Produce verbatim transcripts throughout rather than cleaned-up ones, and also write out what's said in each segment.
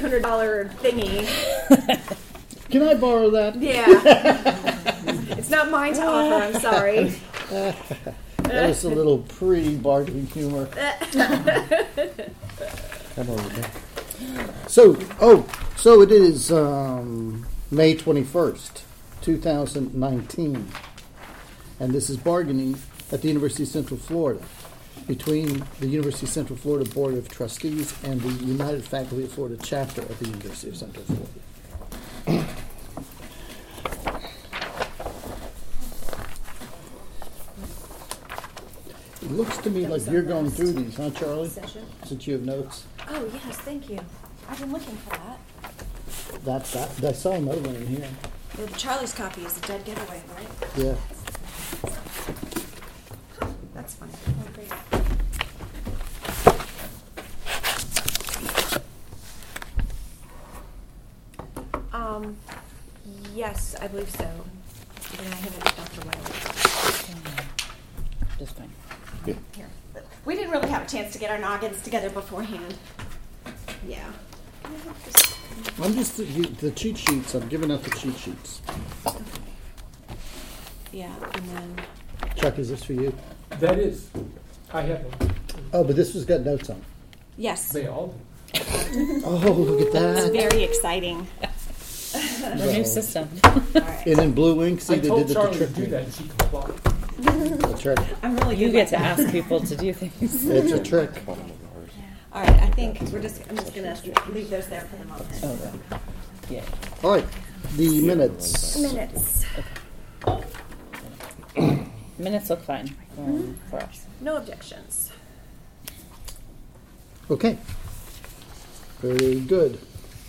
hundred dollars thingy. Can I borrow that? Yeah. It's not mine to offer, I'm sorry. That was a little pre-bargaining humor. Come over there. So, oh, so it is um, May twenty-first, two thousand nineteen. And this is bargaining at the University of Central Florida between the University of Central Florida Board of Trustees and the United Faculty of Florida chapter of the University of Central Florida. It looks to me like you're going through these, huh, Charlie? Session. Since you have notes. Oh, yes, thank you. I've been looking for that. That, that, I saw another one in here. Yeah, Charlie's copy is a dead giveaway, right? Yeah. That's funny. Oh, great. Um, yes, I believe so. Then I have it to Doctor Wiley. Just fine. Yeah. Here. We didn't really have a chance to get our noggins together beforehand. Yeah. Can I have this? I'm just, the, the cheat sheets, I'm giving out the cheat sheets. Yeah, and then... Chuck, is this for you? That is. I have them. Oh, but this has got notes on it. Yes. They all do. Oh, look at It's that. very exciting. The new system. All right. And in blue ink, see, I they told did the Charlie to trick. do that, and she complied. That's right. I'm really You good get to like that. ask people to do things. It's a trick. All right, I think we're just, I'm just going to leave those there for the moment. Oh, yeah. All right, the minutes. Minutes. Minutes look fine um, for us. No objections. Okay. Very good.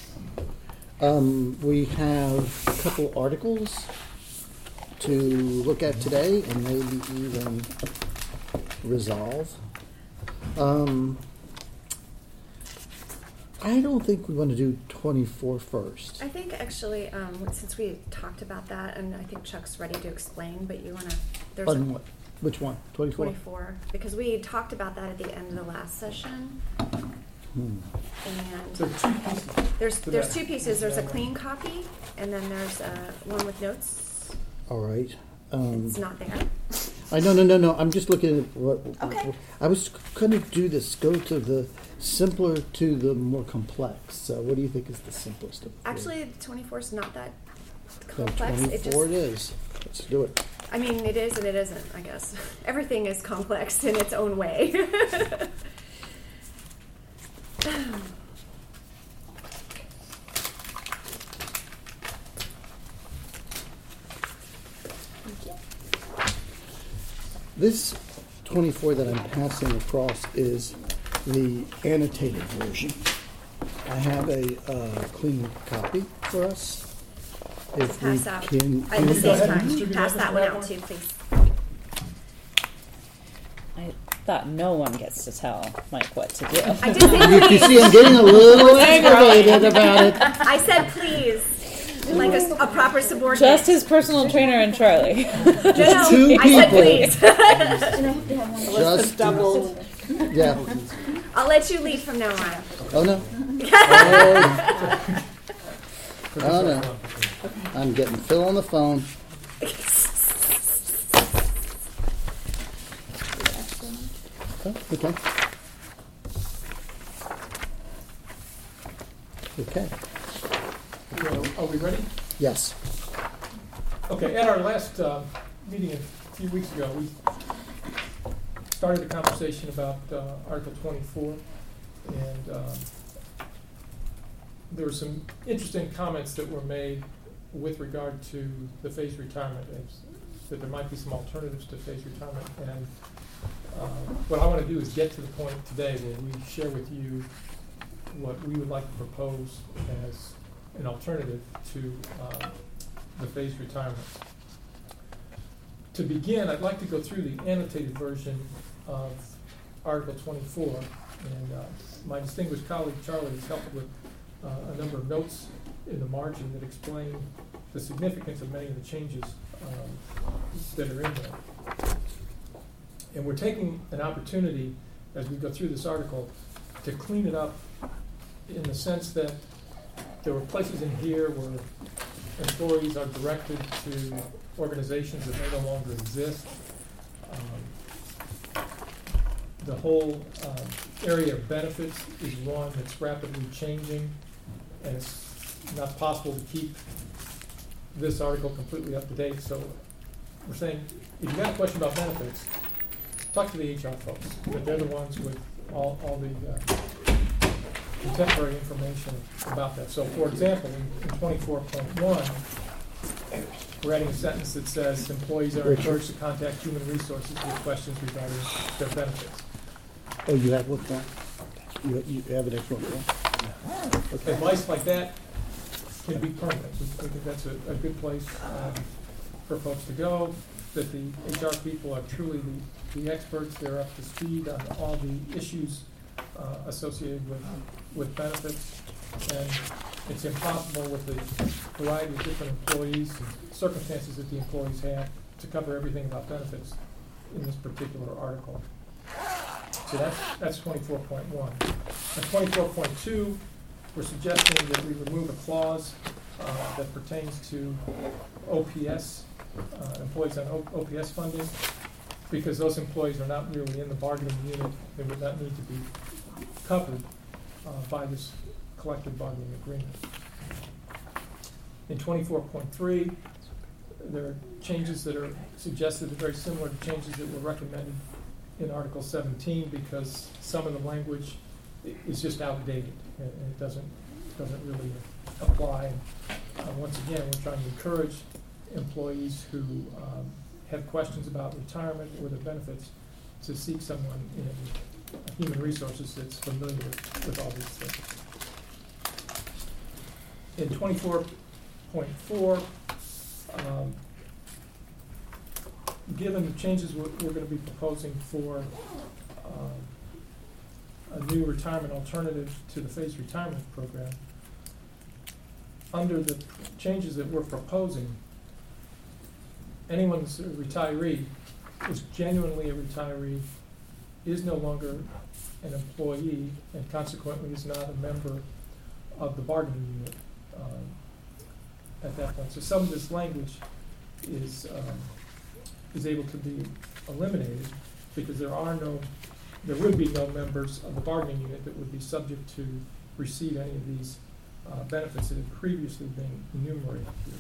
Um, we have a couple articles to look at today and maybe even resolve. Um, I don't think we want to do twenty-four first. I think actually, um, since we talked about that, and I think Chuck's ready to explain, but you want to, there's On a what? Which one? twenty-four? twenty-four, because we talked about that at the end of the last session. Hmm. And There are two pieces. there's, to there's that. two pieces. There's a clean copy, and then there's uh, one with notes. All right. Um, It's not there. I no no no no. I'm just looking at what. Okay. I was going to do this. Go to the simpler to the more complex. So, what do you think is the simplest of the three? Actually, twenty-four is not that No, complex. It twenty-four just, it is. Let's do it. I mean, it is and it isn't, I guess. Everything is complex in its own way. This twenty-four that I'm passing across is the annotated version. I have a uh, clean copy for us. If we Pass out. can, At the Go same ahead and time, distribute pass that, that Mister one out Blackmore. too, please. I thought no one gets to tell Mike what to do. I did say you, you please. see, I'm getting a little aggravated about it. I said please, like a, a proper subordinate. Just his personal trainer and Charlie. no, no, two I said people. please. Just double. Yeah. I'll let you lead from now on. Oh no. Oh, oh no. I'm getting Phil on the phone. Oh, okay. Okay. Okay, are we ready? Yes. Okay, at our last uh, meeting a few weeks ago, we started a conversation about uh, Article twenty-four, and um, there were some interesting comments that were made with regard to the phased retirement, and that there might be some alternatives to phased retirement. And uh, what I want to do is get to the point today where we share with you what we would like to propose as an alternative to uh, the phased retirement. To begin, I'd like to go through the annotated version of Article twenty-four, and uh, my distinguished colleague Charlie has helped with uh, a number of notes in the margin that explain the significance of many of the changes um, that are in there. And we're taking an opportunity as we go through this article to clean it up in the sense that there were places in here where employees are directed to organizations that may no longer exist. Um, the whole um, area of benefits is one that's rapidly changing, and it's not possible to keep this article completely up to date. So we're saying, if you've got a question about benefits, talk to the H R folks. But they're the ones with all, all the uh, contemporary information about that. So, for example, in, in twenty-four point one, we're adding a sentence that says employees are encouraged to contact human resources with questions regarding their benefits. Oh, you have looked at? You, you have an extra one? Okay. Advice like that can be permanent. We we think that's a, a good place um, for folks to go, that the H R people are truly the, the experts. They're up to speed on all the issues uh, associated with, with benefits. And it's impossible with the variety of different employees and circumstances that the employees have to cover everything about benefits in this particular article. So that's, that's twenty-four point one. At twenty-four point two, we're suggesting that we remove a clause uh, that pertains to O P S, uh, employees on o- OPS funding, because those employees are not really in the bargaining unit. They would not need to be covered uh, by this collective bargaining agreement. In twenty-four point three, there are changes that are suggested that are very similar to changes that were recommended in Article seventeen, because some of the language i- is just outdated and and it doesn't doesn't really apply. Uh, once again, we're trying to encourage employees who um, have questions about retirement or their benefits to seek someone in human resources that's familiar with, with all these things. In twenty-four point four, um, given the changes we're, we're going to be proposing for um, a new retirement alternative to the phased retirement program, under the changes that we're proposing, anyone that's a retiree is genuinely a retiree, is no longer an employee, and consequently is not a member of the bargaining unit um, at that point. So some of this language is um, is able to be eliminated, because there are no, there would be no members of the bargaining unit that would be subject to receive any of these uh, benefits that had previously been enumerated here.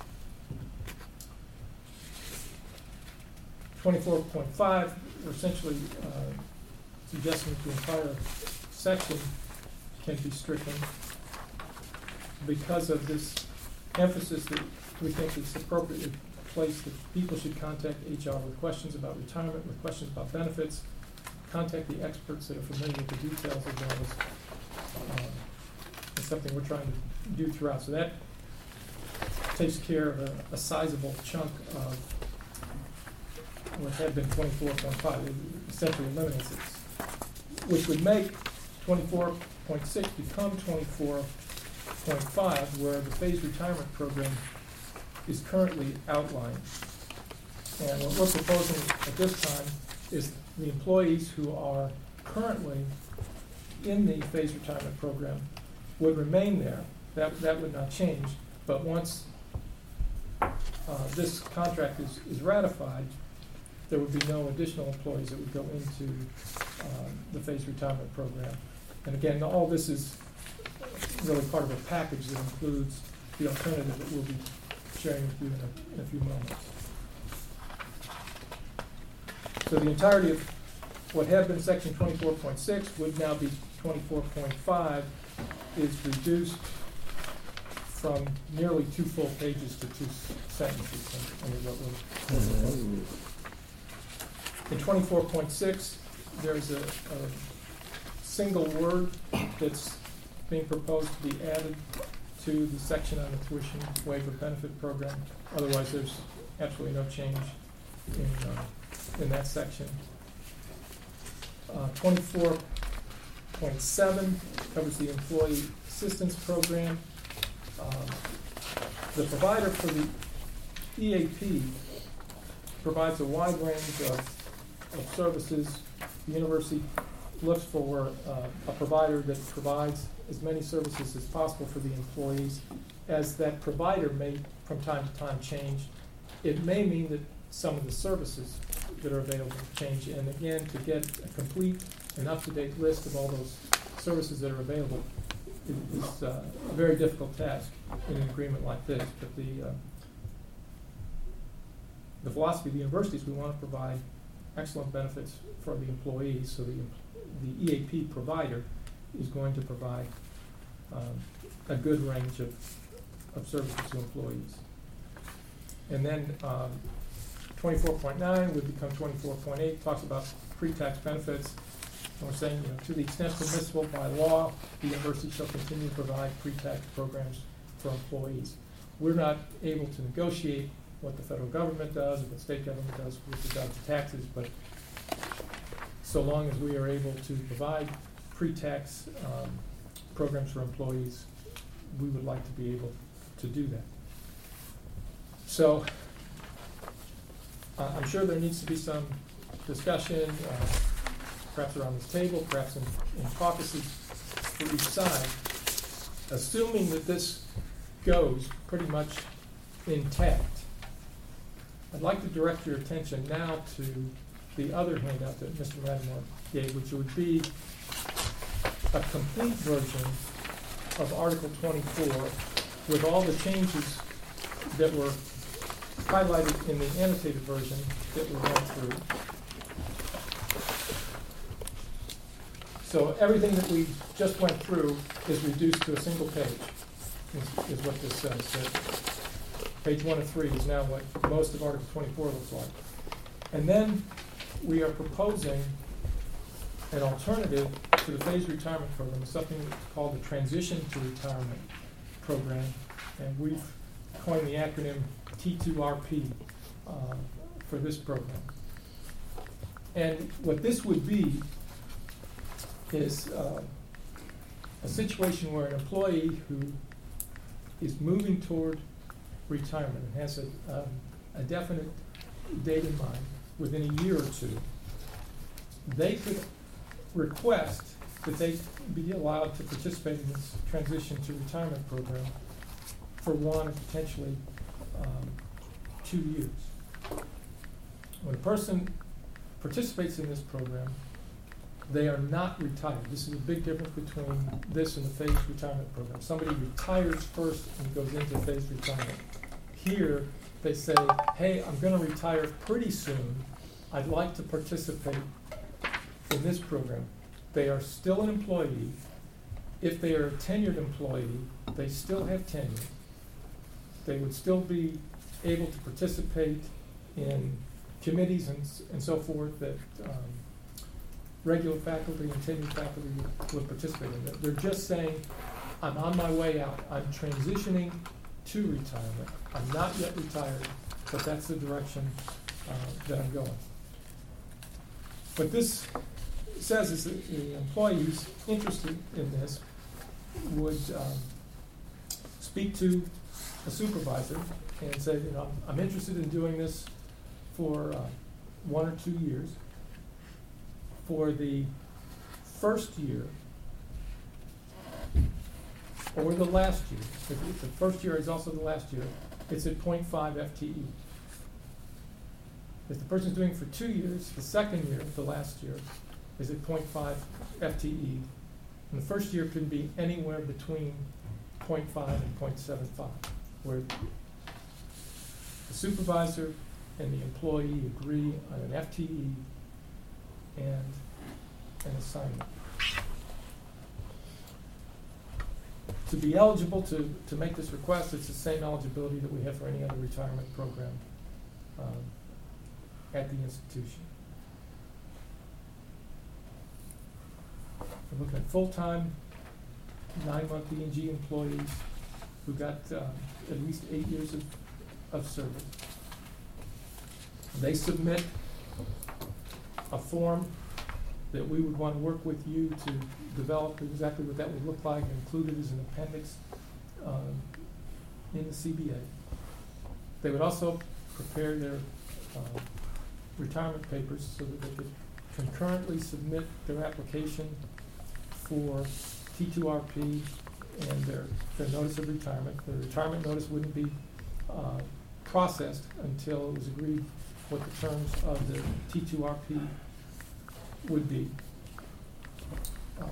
twenty-four point five, we're essentially uh, suggesting that the entire section can be stricken because of this emphasis that we think it's appropriately placed that people should contact H R with questions about retirement, with questions about benefits, contact the experts that are familiar with the details as well as um, it's something we're trying to do throughout. So that takes care of a, a sizable chunk of what had been twenty-four point five. It essentially eliminates it, which would make twenty-four point six become twenty-four point five, where the phased retirement program is currently outlined. And what we're proposing at this time is the employees who are currently in the phased retirement program would remain there. That, that would not change. But once uh, this contract is, is ratified, there would be no additional employees that would go into uh, the phased retirement program. And again, all this is really part of a package that includes the alternative that we'll be sharing with you in a, in a few moments. So the entirety of what had been section twenty-four point six would now be twenty-four point five, is reduced from nearly two full pages to two sentences under what we're proposing. In twenty-four point six, there's a, a single word that's being proposed to be added to the section on the tuition waiver benefit program. Otherwise, there's absolutely no change in, uh, in that section. Uh, twenty-four point seven covers the employee assistance program. Um, the provider for the E A P provides a wide range of, of services. The university looks for uh, a provider that provides as many services as possible for the employees. As that provider may, from time to time, change, it may mean that some of the services that are available change. And again, to get a complete and up-to-date list of all those services that are available is, is uh, a very difficult task in an agreement like this. But the uh, the philosophy of the university is we want to provide excellent benefits for the employees, so the, the E A P provider is going to provide um, a good range of, of services to employees. And then um, twenty-four point nine would become twenty-four point eight, talks about pre-tax benefits. And we're saying, you know, to the extent permissible by law, the university shall continue to provide pre-tax programs for employees. We're not able to negotiate what the federal government does or what state government does with regard to taxes, but so long as we are able to provide pre-tax um, programs for employees, we would like to be able to do that. So uh, I'm sure there needs to be some discussion, uh, perhaps around this table, perhaps in, in caucuses for each side, assuming that this goes pretty much intact. I'd like to direct your attention now to the other handout that Mister Matamore gave, which would be a complete version of Article twenty-four with all the changes that were highlighted in the annotated version that we went through. So everything that we just went through is reduced to a single page, is, is what this says. So page one of three is now what most of Article twenty-four looks like. And then we are proposing an alternative to the phased retirement program, something called the Transition to Retirement Program. And we've coined the acronym T two R P uh, for this program. And what this would be is uh, a situation where an employee who is moving toward retirement and has a, um, a definite date in mind within a year or two, they could request that they be allowed to participate in this transition to retirement program for one, potentially um, two years. When a person participates in this program, they are not retired. This is a big difference between this and the phased retirement program. Somebody retires first and goes into phased retirement. Here, they say, hey, I'm going to retire pretty soon. I'd like to participate in this program. They are still an employee. If they are a tenured employee, they still have tenure. They would still be able to participate in committees and, and so forth that um, regular faculty and tenured faculty would participate in. They're just saying, I'm on my way out. I'm transitioning to retirement. I'm not yet retired, but that's the direction uh, that I'm going. What this says is that the employees interested in this would um, speak to a supervisor and say, you know, I'm, I'm interested in doing this for uh, one or two years. For the first year, or the last year, if, if the first year is also the last year, it's at zero point five F T E. If the person's doing it for two years, the second year, the last year, is at zero point five F T E. And the first year can be anywhere between zero point five and zero point seven five, where the supervisor and the employee agree on an F T E and an assignment. To be eligible to, to make this request, it's the same eligibility that we have for any other retirement program um, at the institution. We're looking at full-time, nine-month D and G employees who got um, at least eight years of, of service. They submit a form that we would want to work with you to develop exactly what that would look like and include it as an appendix um, in the C B A. They would also prepare their uh, retirement papers so that they could concurrently submit their application for T two R P and their, their notice of retirement. The retirement notice wouldn't be uh, processed until it was agreed what the terms of the T two R P would be. Um,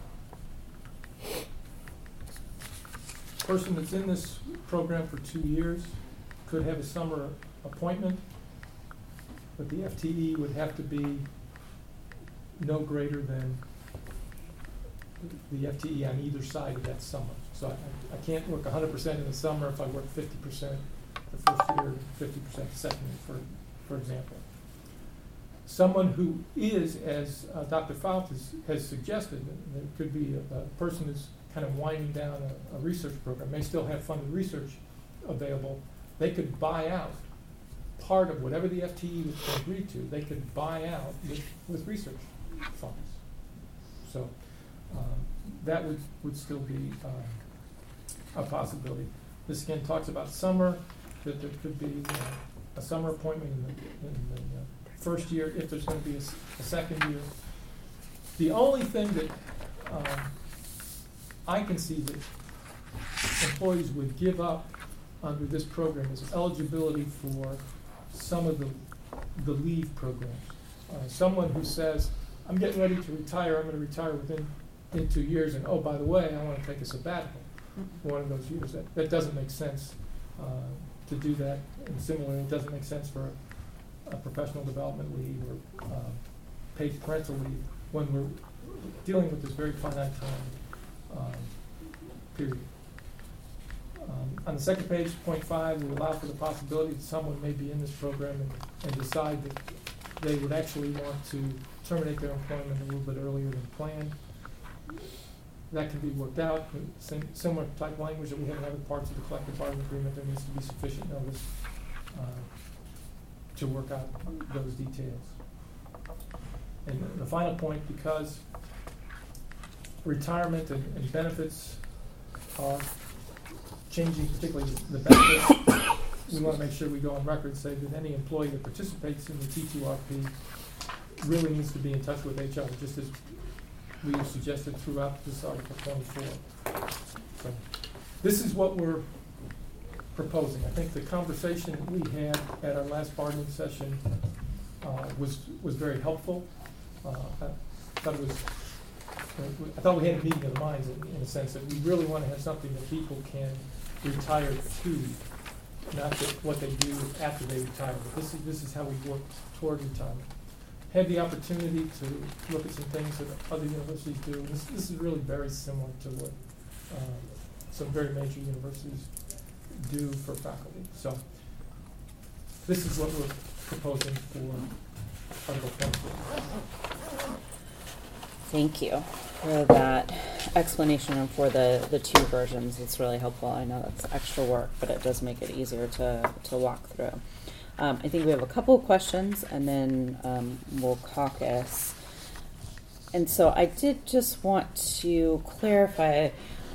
person that's in this program for two years could have a summer appointment, but the F T E would have to be no greater than the F T E on either side of that summer. So I, I can't work one hundred percent in the summer if I work fifty percent the first year, fifty percent the second year, for, for example. Someone who is, as uh, Doctor Fouth has, has suggested, there could be a, a person who's kind of winding down a, a research program, may still have funded research available. They could buy out part of whatever the F T E was agreed to. They could buy out with, with research funds. So um, that would, would still be uh, a possibility. This again talks about summer, that there could be uh, a summer appointment in the, in the uh, first year if there's going to be a, a second year. The only thing that um, I can see that employees would give up under this program is eligibility for some of the, the leave programs. Uh, someone who says, I'm getting ready to retire, I'm going to retire within in two years, and oh, by the way, I want to take a sabbatical for one of those years. That, that doesn't make sense uh, to do that. And similarly, it doesn't make sense for a, a professional development leave or uh, paid parental leave when we're dealing with this very finite time um, period. Um, on the second page, point five, we allow for the possibility that someone may be in this program and, and decide that they would actually want to terminate their employment a little bit earlier than planned. That can be worked out. Sim- similar type language that we have in other parts of the collective bargaining agreement. There needs to be sufficient notice uh, to work out those details. And the, the final point, because retirement and, and benefits are changing, particularly the benefits, we want to make sure we go on record and say that any employee that participates in the T two R P really needs to be in touch with H R, just as we have suggested throughout this Article twenty-four. So this is what we're proposing. I think the conversation that we had at our last bargaining session uh, was was very helpful. Uh, I thought it was. I thought we had a meeting of the minds in, in a sense that we really want to have something that people can retire to, not that what they do after they retire. But this is this is how we work toward retirement. Had the opportunity to look at some things that other universities do. This, this is really very similar to what um, some very major universities do for faculty. So this is what we're proposing for Article twenty-four. Thank you for that explanation and for the, the two versions. It's really helpful. I know that's extra work, but it does make it easier to, to walk through. Um, I think we have a couple of questions, and then um, we'll caucus. And so I did just want to clarify.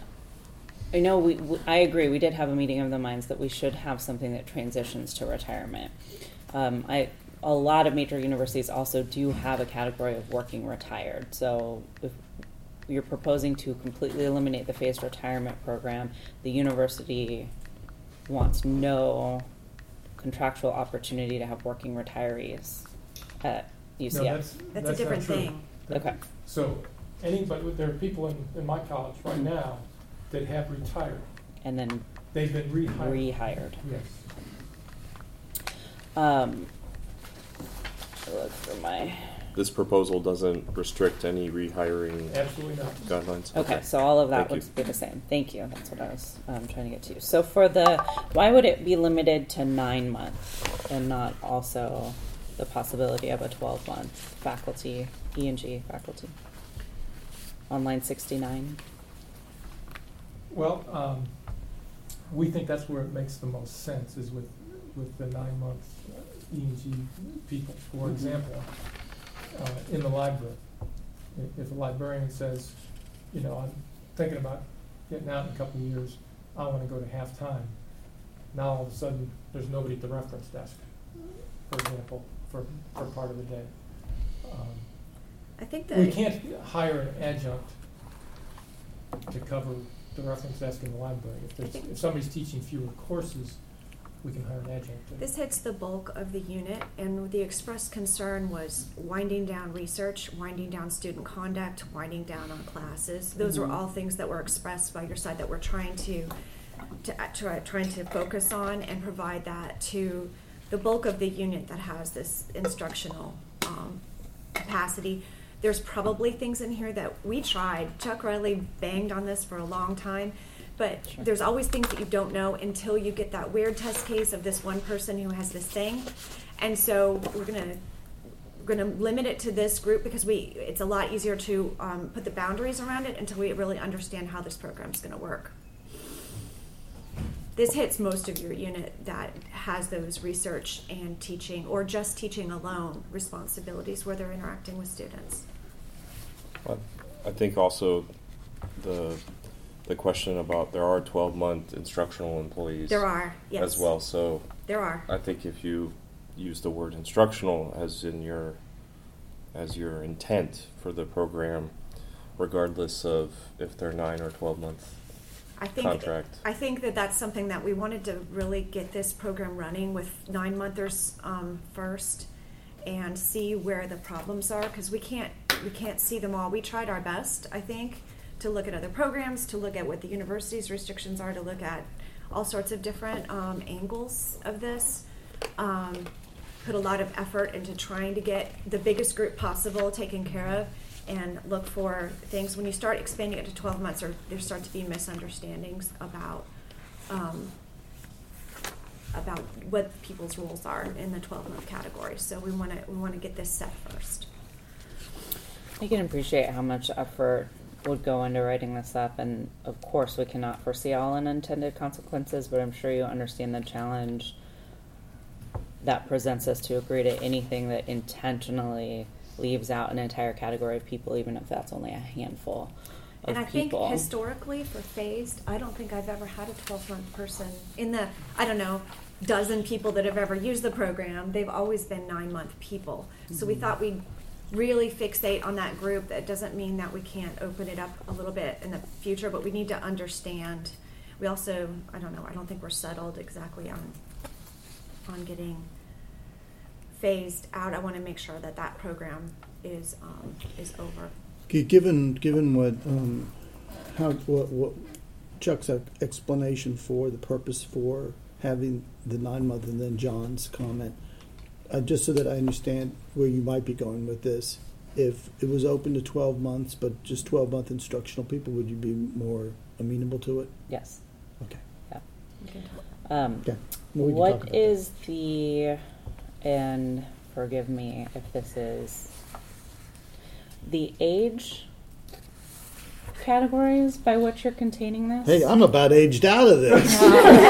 I know we, we I agree. We did have a meeting of the minds that we should have something that transitions to retirement. Um, I a lot of major universities also do have a category of working retired. So if you're proposing to completely eliminate the phased retirement program, the university wants no contractual opportunity to have working retirees at U C F. No, that's, That's, that's a different not true. thing. That- Okay. So anybody, there are people in, in my college right now that have retired. And then They've been rehired. rehired. Yes. Um, I look for my. This proposal doesn't restrict any rehiring Absolutely not. guidelines? Okay, so all of that Thank would you. be the same. Thank you. That's what I was um, trying to get to. So for the, why would it be limited to nine months and not also the possibility of a twelve month faculty, E and G faculty? On line sixty-nine. Well, um, we think that's where it makes the most sense, is with, with the nine-month E and G people. For Mhm. example, uh, in the library, if, if a librarian says, you know, I'm thinking about getting out in a couple of years, I want to go to half-time. Now all of a sudden, there's nobody at the reference desk, for example, for, for part of the day. Um, I think We that, can't hire an adjunct to cover the reference desk in the library. If there's, if somebody's teaching fewer courses, we can hire an adjunct. this hits the bulk of the unit, and the expressed concern was winding down research, winding down student conduct, winding down on classes. Those Mhm. were all things that were expressed by your side that we're trying to, to uh, try, trying to focus on and provide that to the bulk of the unit that has this instructional um, capacity. There's probably things in here that we tried. Chuck Riley banged on this for a long time, but Sure. there's always things that you don't know until you get that weird test case of this one person who has this thing. And so we're gonna we're gonna limit it to this group because we it's a lot easier to um, put the boundaries around it until we really understand how this program's gonna work. This hits most of your unit that has those research and teaching or just teaching alone responsibilities where they're interacting with students. But I think also the the question about there are twelve month instructional employees There are, yes. as well. So There are. I think if you use the word instructional as in your as your intent for the program, regardless of if they're nine or twelve month I think contract. I think that that's something that we wanted to really get this program running with nine monthers um, first, and see where the problems are because we can't we can't see them all. We tried our best, I think, to look at other programs, to look at what the university's restrictions are, to look at all sorts of different um, angles of this. Um, put a lot of effort into trying to get the biggest group possible taken care of, and look for things. When you start expanding it to twelve months, or there start to be misunderstandings about um, about what people's roles are in the twelve month category. So we want to we want to get this set first. I can appreciate how much effort would go into writing this up, and of course we cannot foresee all unintended consequences, but I'm sure you understand the challenge that presents us to agree to anything that intentionally leaves out an entire category of people, even if that's only a handful of And I people. think historically for phased, I don't think I've ever had a twelve month person in the, I don't know, dozen people that have ever used the program. They've always been nine month people. Mm-hmm. So we thought we'd really fixate on that group. That doesn't mean that we can't open it up a little bit in the future, but we need to understand. We also, I don't know, I don't think we're settled exactly on on getting phased out. I want to make sure that that program is um, is over. G- Given given what um, how what, what Chuck's explanation for the purpose for having the nine month and then John's comment, uh, just so that I understand where you might be going with this. If it was open to twelve months, but just twelve month instructional people, would you be more amenable to it? Yes. Okay. Yeah. We can talk. Um, Okay. Well, we can talk what about is the, and forgive me if this is, the age categories by which you're containing this? Hey, I'm about aged out of this.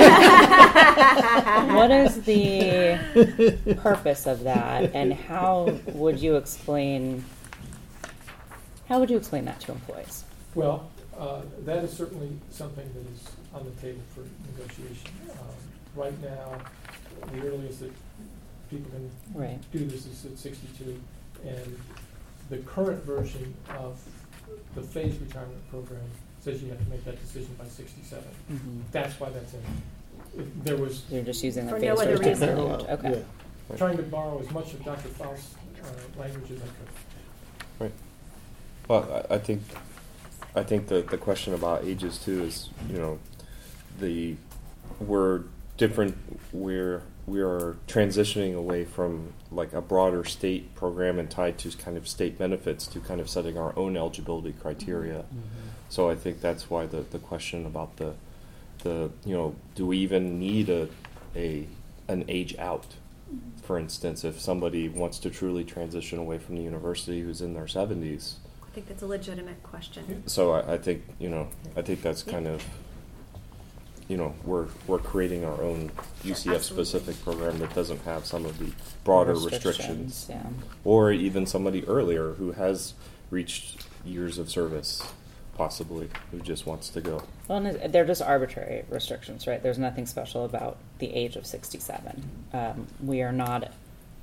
What is the purpose of that, and how would you explain, how would you explain that to employees? Well, uh, that is certainly something that is on the table for negotiation. Um, right now, the earliest that people can Right. do this is at sixty-two, and the current version of the phased retirement program says you have to make that decision by sixty-seven. Mm-hmm. That's why that's in. If there was You're just using the For phased no other retirement reason. language. Okay. Yeah. trying to borrow as much of Doctor Faust's uh, language as I could. Right. Well, I, I think, I think the the question about ages too is, you know, the we're different. We're we are transitioning away from like a broader state program and tied to kind of state benefits to kind of setting our own eligibility criteria. Mm-hmm. So I think that's why the the question about the the you know, do we even need a a an age out? For instance, if somebody wants to truly transition away from the university who's in their seventies. I think that's a legitimate question. So I, I think, you know, I think that's kind of, you know, we're we're creating our own U C F specific program that doesn't have some of the broader restrictions. Yeah. Or even somebody earlier who has reached years of service, possibly, who just wants to go. Well, and they're just arbitrary restrictions, right? There's nothing special about the age of sixty-seven. Um, we are not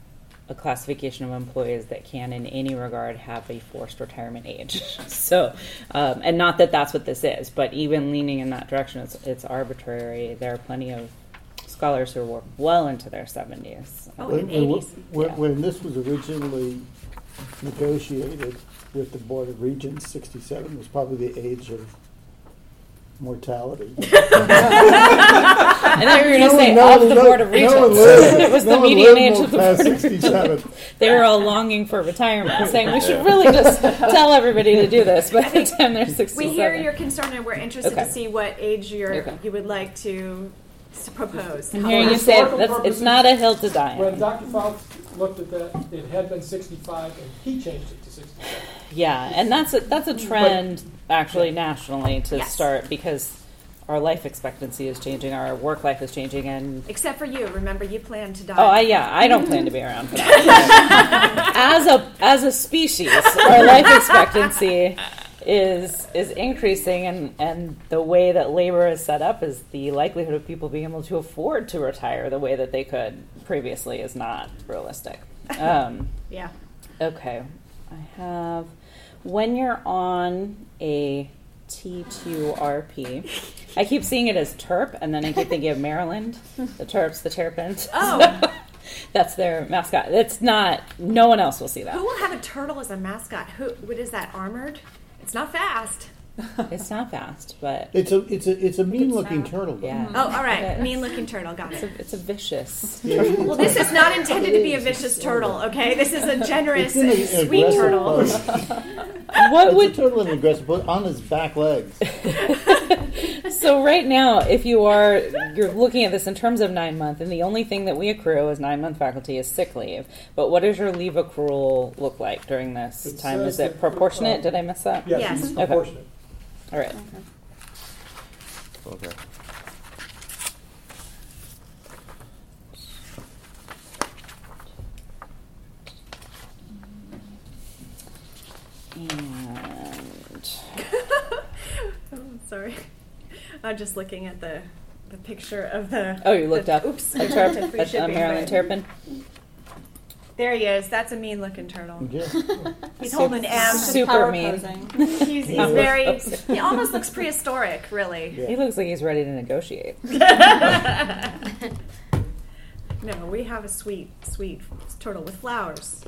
a classification of employees that can in any regard have a forced retirement age. So, um, and not that that's what this is, but even leaning in that direction, it's, it's arbitrary. There are plenty of scholars who work well into their seventies. Oh, When, in when- eighties. when- Yeah. when this was originally negotiated with the Board of Regents, sixty-seven was probably the age of mortality. I thought you were going to say No one- of the no- Board of no one Regents. lived- It was no the one median lived age of the past Board of sixty-seven. Regents. They were all longing for retirement, saying we should really just tell everybody to do this by the time they're sixty-seven. We hear your concern, and we're interested Okay. to see what age you're, Okay. you would like to s- propose. I'm How hearing long? you say Historical that's, it's purposes, not a hill to die When on. Doctor Fouts looked at that, it had been sixty-five, and he changed it to sixty-seven. Yeah, and that's a, that's a trend actually nationally to Yes. start because our life expectancy is changing, our work life is changing, and Except for you, remember you plan to die. oh, I, yeah, I don't plan to be around for that. as a as a species, our life expectancy is is increasing, and and the way that labor is set up is the likelihood of people being able to afford to retire the way that they could previously is not realistic. Um, Yeah. Okay, I have when you're on a T two R P. I keep seeing it as Terp, and then I keep thinking of Maryland, the Terps, the Terrapins. Oh. That's their mascot. It's not. No one else will see Who that. will have a turtle as a mascot? Who? What is that? Armored? It's not fast. It's not fast, but It's a it's a it's a mean looking sad. turtle. though. yeah. Oh, all right. Okay. Mean-looking turtle. Got It's it. a, it's a vicious. Yeah, it's- Well, this is not intended to be a vicious turtle. Okay, this is a generous, It's in a- an sweet aggressive turtle. pose. What It's a would turtle in an aggressive pose on his back legs. so right now? If you are you're looking at this in terms of nine month, and the only thing that we accrue as nine month faculty is sick leave. But what does your leave accrual look like during this It time? says Is it that- proportionate? uh, Did I miss that? Yes, Yes. it's Okay. proportionate. All right. Okay. And Oh, sorry. I'm just looking at the the picture of the. oh, you looked the- up Oops. a terp, Free a, a shipping, Maryland but- Terrapin. There he is. That's a mean-looking turtle. Yeah. He's holding an M. Super Power mean. posing. He's, he's Yeah. very. He almost looks prehistoric, really. Yeah. He looks like he's ready to negotiate. No, we have a sweet, sweet turtle with flowers.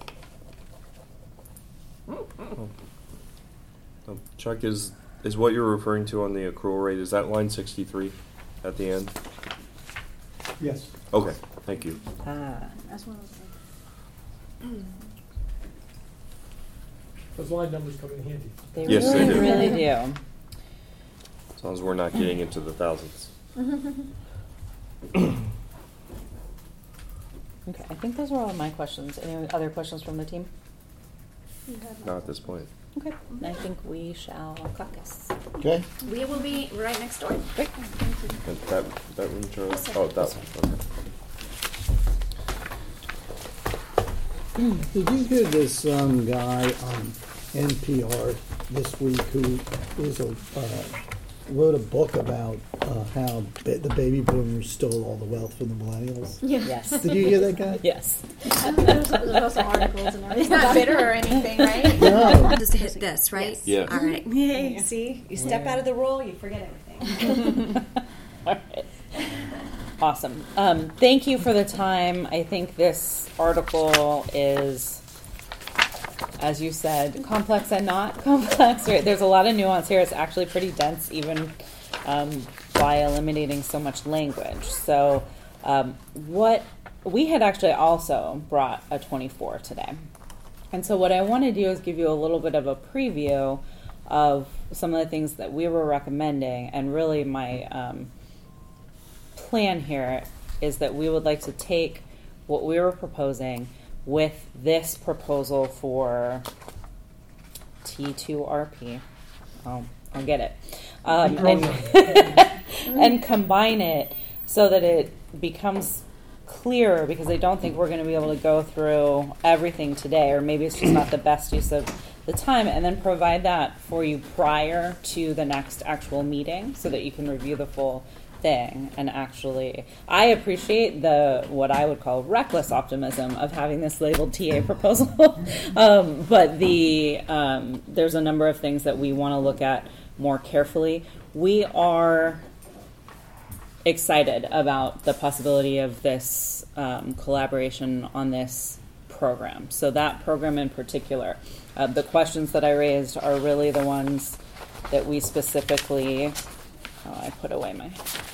Um, Chuck, is is what you're referring to on the accrual rate? Is that line sixty-three at the end? Yes. Okay, thank you. Ah, That's one of those things. Those line numbers come in handy. they Yes, really, they do. really do. As long as we're not getting into the thousands. Okay, I think those were all my questions. Any other questions from the team? Not at this point. Okay, I think we shall caucus. Okay. We will be right next door. Great. And that that room, Charlie? This one. Oh, that This one. Okay. Did you hear this um, guy on N P R this week who was a, uh, wrote a book about uh, how ba- the baby boomers stole all the wealth from the millennials? Yes. Did you hear that guy? Yes. There's, there's some articles and everything. He's not bitter or anything, right? No. Just hit this, right? Yes. All right. Yay. See, you step out of the role, you forget everything. All right. Awesome. Um, thank you for the time. I think this article is, as you said, complex and not complex. Right? There's a lot of nuance here. It's actually pretty dense, even um, by eliminating so much language. So, um, what we had actually also brought a twenty-four today. And so what I want to do is give you a little bit of a preview of some of the things that we were recommending, and really my um, plan here is that we would like to take what we were proposing with this proposal for T two R P. Oh, I'll get it. Um, and, and combine it so that it becomes clearer, because I don't think we're going to be able to go through everything today, or maybe it's just not the best use of the time, and then provide that for you prior to the next actual meeting so that you can review the full thing and actually, I appreciate the what I would call reckless optimism of having this labeled T A proposal. um, but the um, there's a number of things that we want to look at more carefully. We are excited about the possibility of this um, collaboration on this program. So that program in particular, uh, the questions that I raised are really the ones that we specifically, oh, I put away my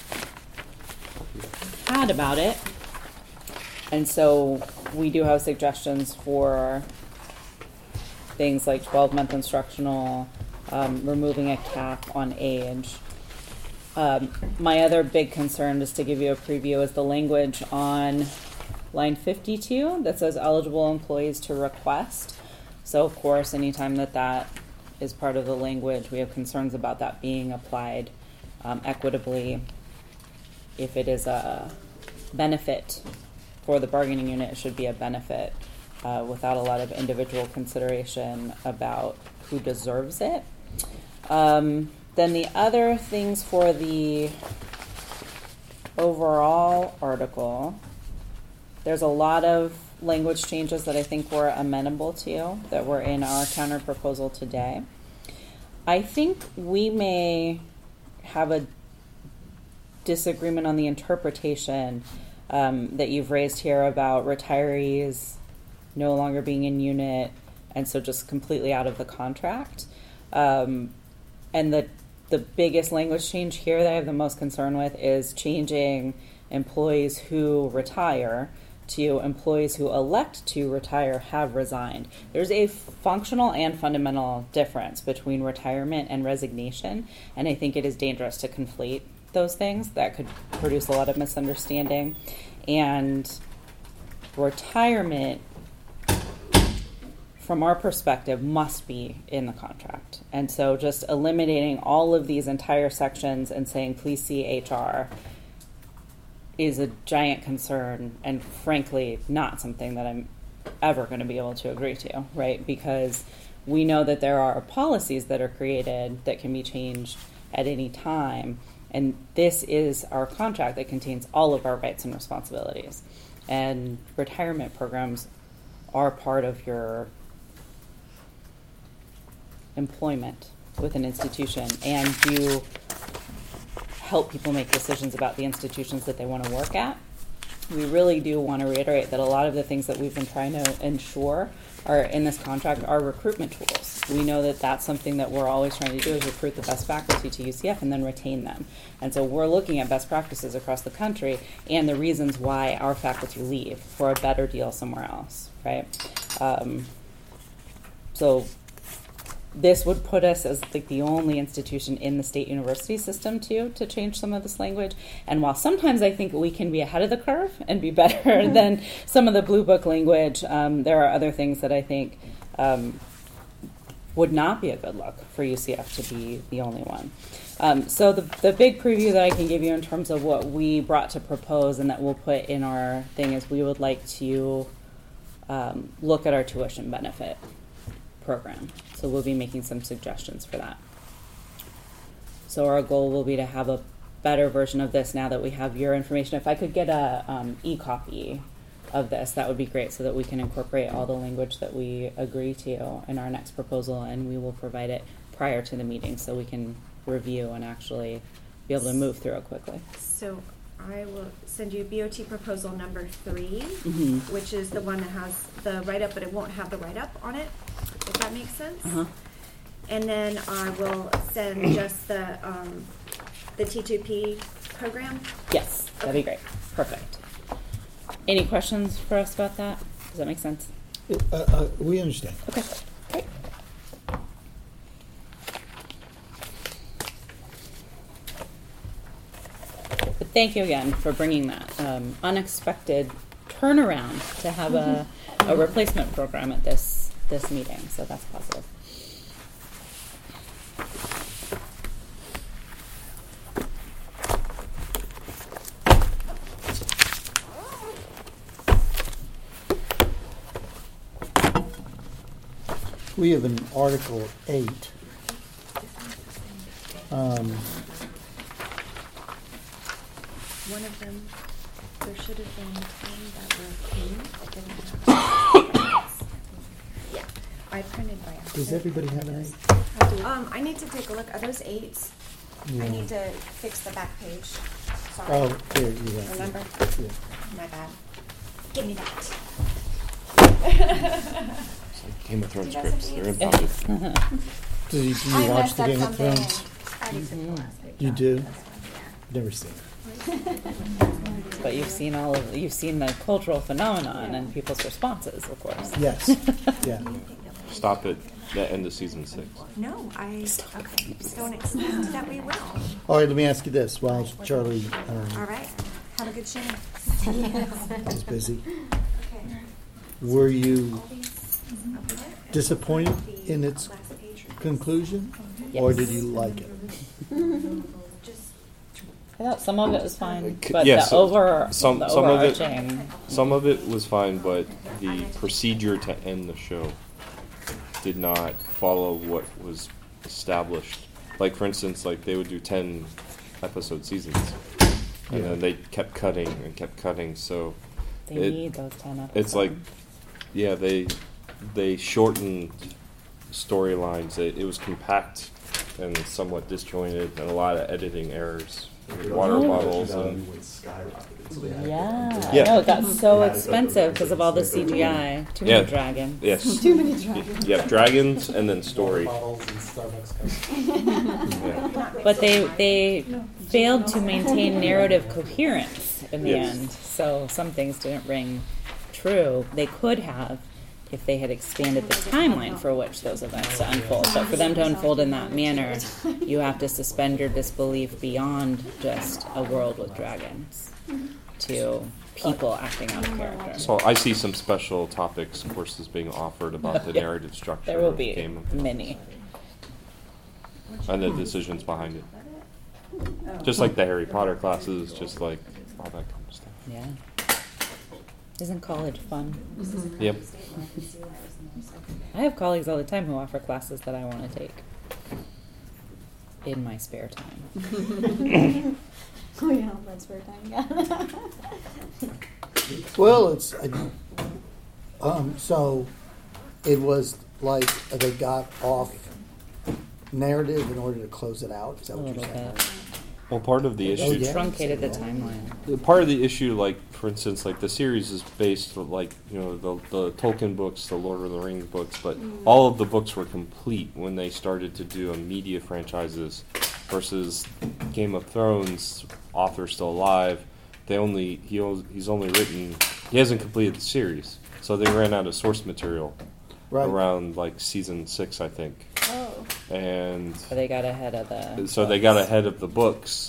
had about it. And so we do have suggestions for things like twelve-month instructional, um, removing a cap on age. Um, my other big concern, just to give you a preview, is the language on line fifty-two that says eligible employees to request. So, of course, anytime that that is part of the language, we have concerns about that being applied um, equitably. If it is a benefit for the bargaining unit, it should be a benefit uh, without a lot of individual consideration about who deserves it. Um, then the other things for the overall article, there's a lot of language changes that I think we're amenable to that were in our counter proposal today. I think we may have a disagreement on the interpretation um, that you've raised here about retirees no longer being in unit and so just completely out of the contract. Um, and the the biggest language change here that I have the most concern with is changing employees who retire to employees who elect to retire have resigned. There's a functional and fundamental difference between retirement and resignation, and I think it is dangerous to conflate those things. That could produce a lot of misunderstanding. And retirement, from our perspective, must be in the contract. And so just eliminating all of these entire sections and saying, please see H R, is a giant concern and frankly not something that I'm ever going to be able to agree to, right? Because we know that there are policies that are created that can be changed at any time, and this is our contract that contains all of our rights and responsibilities. And retirement programs are part of your employment with an institution and do help people make decisions about the institutions that they want to work at. We really do want to reiterate that a lot of the things that we've been trying to ensure are in this contract are recruitment tools. We know that that's something that we're always trying to do is recruit the best faculty to U C F and then retain them. And so we're looking at best practices across the country and the reasons why our faculty leave for a better deal somewhere else, right? Um, so this would put us as like the only institution in the state university system too to change some of this language. And while sometimes I think we can be ahead of the curve and be better mm-hmm. than some of the blue book language, um, there are other things that I think um, would not be a good look for U C F to be the only one. Um, so the the big preview that I can give you in terms of what we brought to propose and that we'll put in our thing is we would like to um, look at our tuition benefit program. So we'll be making some suggestions for that. So our goal will be to have a better version of this now that we have your information. If I could get a um, e-copy of this, that would be great so that we can incorporate all the language that we agree to in our next proposal, and we will provide it prior to the meeting so we can review and actually be able to move through it quickly. So I will send you B O T proposal number three, Mm-hmm. which is the one that has the write-up, but it won't have the write-up on it, if that makes sense. Uh-huh. And then I will send just the um, the T two P program. Yes, that'd be great. Perfect. Any questions for us about that? Does that make sense? Uh, uh, we understand. Okay, great. But thank you again for bringing that um, unexpected turnaround to have a, a replacement program at this this meeting. So that's positive. We have an Article eight. Um, one of them, there should have been ten that were clean. It didn't have. Yeah, I printed by accident. Does everybody have an eight? I do. Um, I need to take a look. Are those eights? I Yeah. need to fix the back page. Sorry. Oh, there you go. Remember? Yeah. My bad. Give me that. It's like Game of Thrones Do you guys have scripts. They're in these? pockets. Do you, do I you watch messed the up Game of something. Thrones? I already took the last page You off. do? This one, Never seen it. But you've seen all of, you've seen the cultural phenomenon and people's responses, of course. Yes, yeah. Stop at the end of season six. yeah. No, I okay. Don't expect that we will. All right, let me ask you this while Charlie All um, right. Have a good show. is busy. Okay. Were you Okay. disappointed in its Last page. conclusion, or Yes. did you like it? Just I thought some of it was fine, C- but yes, the over, some- the some of it- overarching. Some of it was fine, but the procedure to end the show did not follow what was established. Like, for instance, like they would do ten episode seasons, and Yeah. then they kept cutting and kept cutting. So They it- need those ten episodes. it's like, yeah, they they shortened storylines. It, it was compact and somewhat disjointed, and a lot of editing errors, water bottles, and Yeah, Yeah. I know, it got so expensive because of all the C G I. Too Yeah. many dragons. yes, Too many dragons. you have dragons and then story. Bottles and Starbucks cups. Yeah. But they they failed to maintain narrative coherence in the Yes. end. So some things didn't ring true. They could have if they had expanded the timeline for which those events to unfold. But for them to unfold in that manner, you have to suspend your disbelief beyond just a world with dragons to people acting out of character. So I see some special topics courses being offered about the Yeah. narrative structure There will of be Game of Thrones many. and the decisions behind it. Just like the Harry Potter classes, just like all that kind of stuff. Yeah. Isn't college fun? Yep. I have colleagues all the time who offer classes that I want to take in my spare time. Oh yeah, that's spare time. Yeah. Well, it's I- um, so it was like they got off narrative in order to close it out. Is that A what you're little saying? bit. Well, part of the They issue, yeah. truncated the timeline. the part of the issue, like for instance, like the series is based like you know the the Tolkien books, the Lord of the Rings books, but all of the books were complete when they started to do a media franchises versus Game of Thrones. Author still alive. They only he owns, he's only written he hasn't completed the series, so they ran out of source material Right. around like season six, I think, Oh. and So they got ahead of the. so they got ahead of the books.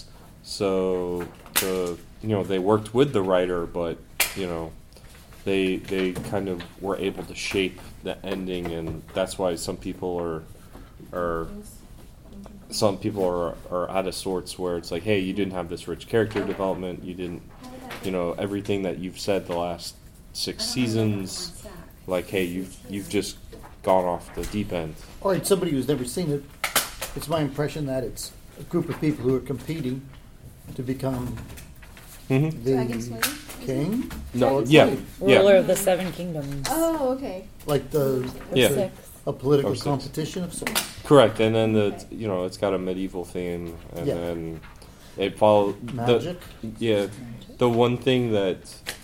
So the you know they worked with the writer, but you know they they kind of were able to shape the ending, and that's why some people are are some people are are out of sorts. Where it's like, hey, you didn't have this rich character development. You didn't, you know, everything that you've said the last six seasons. Like, hey, you've you've just gone off the deep end. All right, somebody who's never seen it, it's my impression that it's a group of people who are competing to become Mm-hmm. the Dragon Slayer? king. No, Dragon yeah, Slayer? Ruler yeah, of the Seven Kingdoms. Oh, okay. Like the Or Yeah. six. a political Or six. competition of sorts. correct. And then the you know it's got a medieval theme, and Yeah. then it follows Magic. The, yeah, the one thing that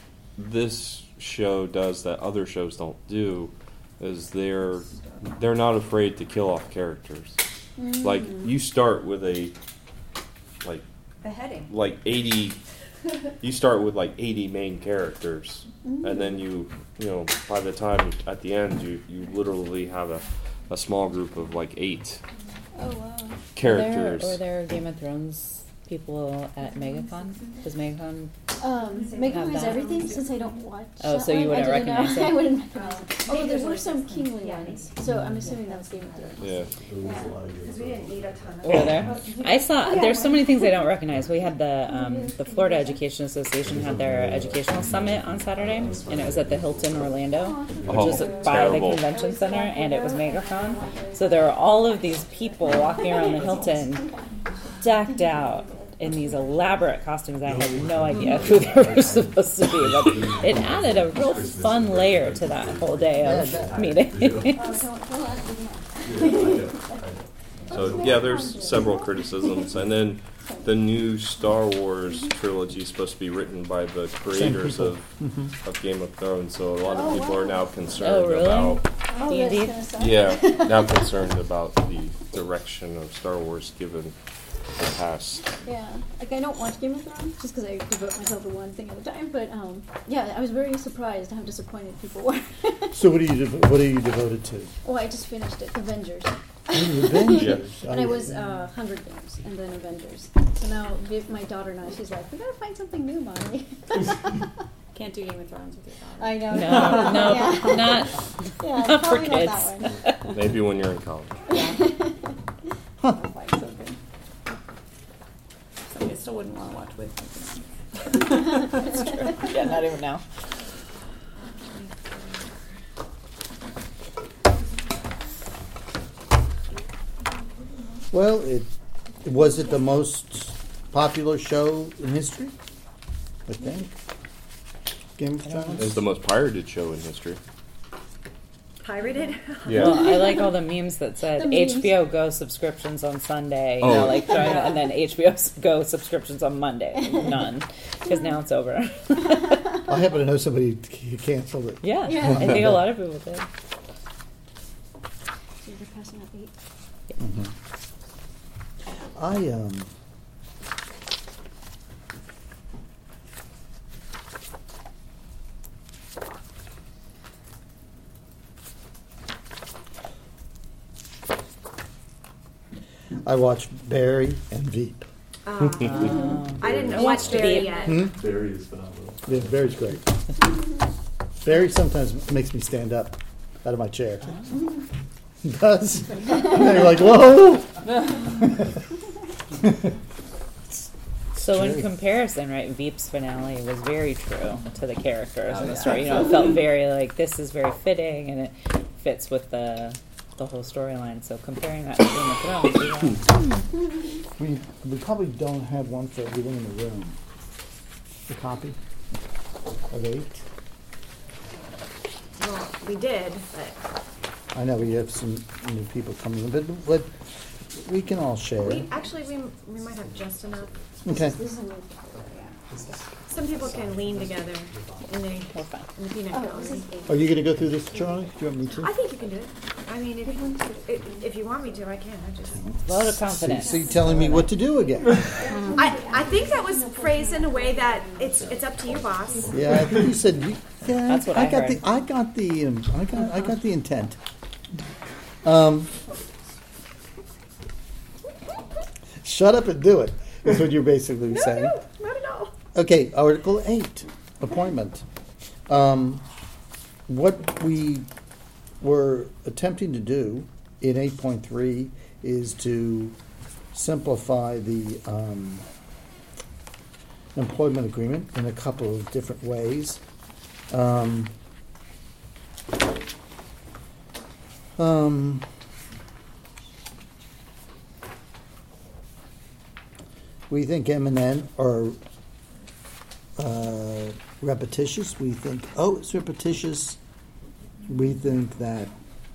this show does that other shows don't do is they're they're not afraid to kill off characters. Like you start with a like beheading. like eighty you start with like eighty main characters, and then you you know by the time at the end you you literally have a, a small group of like eight Oh wow. characters. Were there, were there Game of Thrones people at MegaCon? Does MegaCon? Um, Megan Have has that. everything since I don't watch. Oh, that so you one. wouldn't I didn't recognize know. it? I wouldn't recognize it. Oh, there were some kingly ones, so I'm assuming that was Game of Thrones. Yeah. Because we didn't need a ton of. Were there? I saw. There's so many things I don't recognize. We had the um, the Florida Education Association had their educational summit on Saturday, and it was at the Hilton Orlando, which Oh, is by terrible. the convention center, and it was MegaCon. So there are all of these people walking around the Hilton, decked out in these elaborate costumes. I had no idea who they were supposed to be, but it added a real fun layer to that whole day of meeting. So yeah, there's several criticisms, and then the new Star Wars trilogy is supposed to be written by the creators of, Mm-hmm. of Game of Thrones. So a lot of Oh, people wow. are now concerned Oh, really? about Oh, D and D? that's gonna suck. yeah, now concerned about the direction of Star Wars given the past. Yeah, like I don't watch Game of Thrones just because I devote myself to one thing at a time. But um, yeah, I was very surprised how disappointed people were. So what are you dev- what are you devoted to? Oh, I just finished it, Avengers, Avengers. and I was uh, Hunger Games, and then Avengers. So now Vi- my daughter now she's like, we gotta find something new, mommy. Can't do Game of Thrones with your daughter. I know. No, no, Yeah. not. Yeah, not for probably not that one. Maybe when you're in college. I'll find something. So I still wouldn't want to watch with me. That's true. Yeah, not even now. Well, it was it the most popular show in history? I think. Game of It was Thrones. the most pirated show in history. Pirated? Yeah. Well, I like all the memes that The said memes. H B O Go subscriptions on Sunday, you Oh. know, like trying to- and then H B O Go subscriptions on Monday, none, because now it's over. I happen to know somebody who canceled it. Yeah, Yeah. I think a lot of people did. So you're passing out eight. I um. I watched Barry and Veep. Uh, I didn't watch Barry yet. Hmm? Barry is phenomenal. Yeah, Barry's great. Barry sometimes makes me stand up out of my chair. He does. And you're like, whoa! So in True. comparison, right, Veep's finale was very true to the characters in the story. You know, it felt very like this is very fitting, and it fits with the the whole storyline. So comparing that to Game of Thrones, yeah. We, we probably don't have one for everyone in the room. A copy of eight. Well, we did, but I know we have some new people coming in, but, but we can all share. we actually we we might have just enough. Okay. This is a new picture, yeah. Some people can lean together in the We're fine. in the peanut Oh, gallery. this is eight. Are you going to go through this, Charlie? Do you want me to? I think you can do it. I mean, if you, if, if you want me to, I can. I just. Vote of confidence. So you're telling me what to do again? I, I think that was phrased in a way that it's it's up to you, boss. Yeah, I think you said. You, yeah, That's what I got heard. the. I got the. Um, I got. I got the intent. Um. Shut up and do it. Is what you're basically No, saying. no, not at all. Okay, Article eight, appointment. Um, what we were attempting to do in eight point three is to simplify the um, employment agreement in a couple of different ways. Um, um, we think M and N are uh, repetitious. We think, oh, it's repetitious. We think that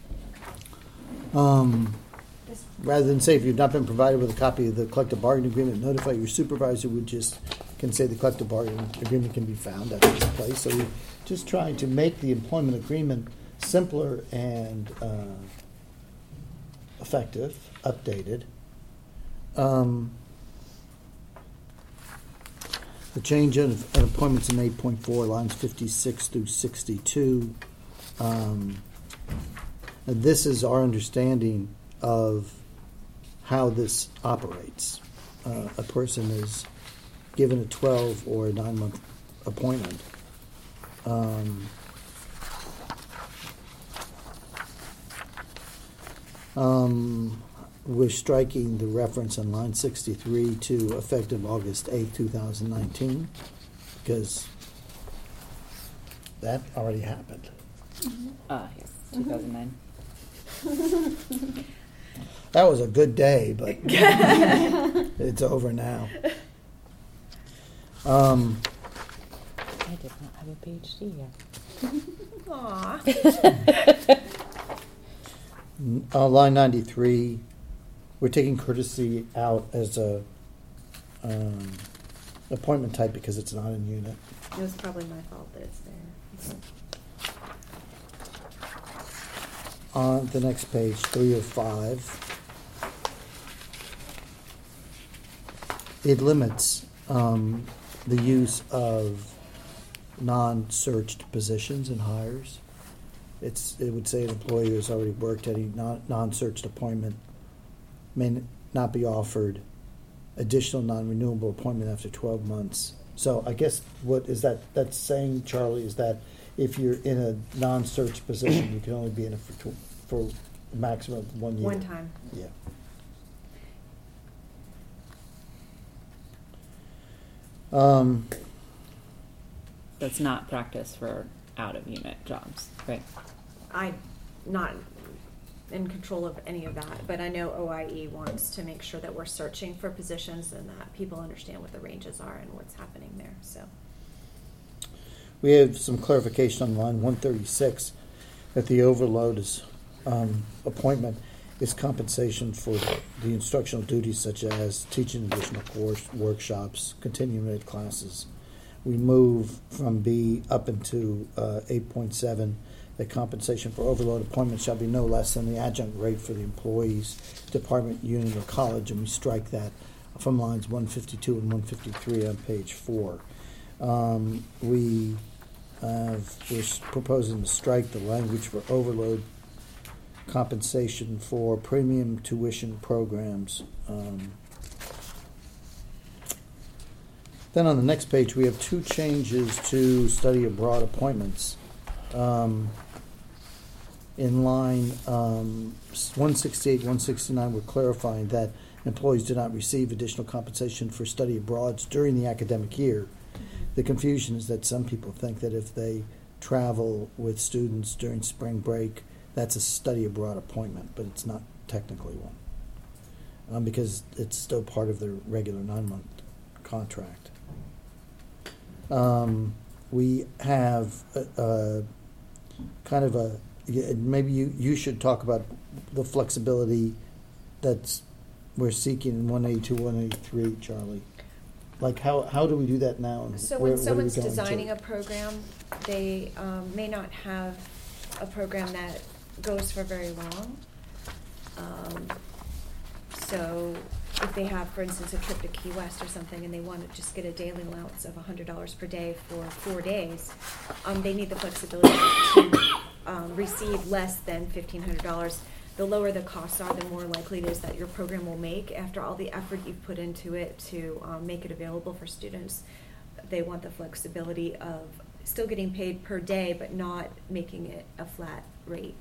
um, rather than say if you've not been provided with a copy of the collective bargaining agreement, notify your supervisor, we just can say the collective bargaining agreement can be found at this place. So we're just trying to make the employment agreement simpler and uh, effective, updated. Um, The change of of appointments in eight point four, lines fifty-six through sixty-two. Um, and this is our understanding of how this operates. Uh, a person is given a twelve or a nine-month appointment. Um, um, We're striking the reference on line sixty-three to effective August eighth, two thousand nineteen, because that already happened. Ah, yes, two thousand nine. That was a good day, but it's over now. Um, I did not have a PhD yet. Aw. n- uh, line ninety-three, we're taking courtesy out as a um, appointment type because it's not in unit. It was probably my fault that it's there. On the next page, three oh five, it limits um, the use of non-searched positions and hires. It's, it would say an employee who's already worked at a non- non-searched appointment may n- not be offered additional non-renewable appointment after twelve months. So I guess what is that, that's saying, Charlie, is that if you're in a non-searched position, you can only be in it for, tw- for a maximum of one year. One time. Yeah. Um, That's not practice for out-of-unit jobs, right? I'm not in control of any of that, but I know O I E wants to make sure that we're searching for positions and that people understand what the ranges are and what's happening there, so. we have some clarification on line one thirty-six that the overload is, um, appointment is compensation for the instructional duties such as teaching additional course, workshops, continuing ed classes. We move from B up into uh, eight point seven, that compensation for overload appointments shall be no less than the adjunct rate for the employee's department, unit, or college, and we strike that from lines one fifty-two and one fifty-three on page four. Um, we have, we're s- proposing to strike the language for overload compensation for premium tuition programs. Um, Then on the next page, we have two changes to study abroad appointments. Um, in line um, one sixty-eight, one sixty-nine, we're clarifying that employees do not receive additional compensation for study abroad during the academic year. The confusion is that some people think that if they travel with students during spring break, that's a study abroad appointment, but it's not technically one, um, because it's still part of their regular nine-month contract. Um, we have a, a kind of a, yeah, maybe you, you should talk about the flexibility that's we're seeking in one eighty-two, one eighty-three, Charlie. Like how, how do we do that now? and So where- when what are we someone's going to? designing a program, they um, may not have a program that goes for very long. Um, So if they have, for instance, a trip to Key West or something, and they want to just get a daily allowance of one hundred dollars per day for four days, um, they need the flexibility to um, receive less than fifteen hundred dollars. The lower the costs are, the more likely it is that your program will make after all the effort you've put into it to um, make it available for students. They want the flexibility of still getting paid per day, but not making it a flat rate.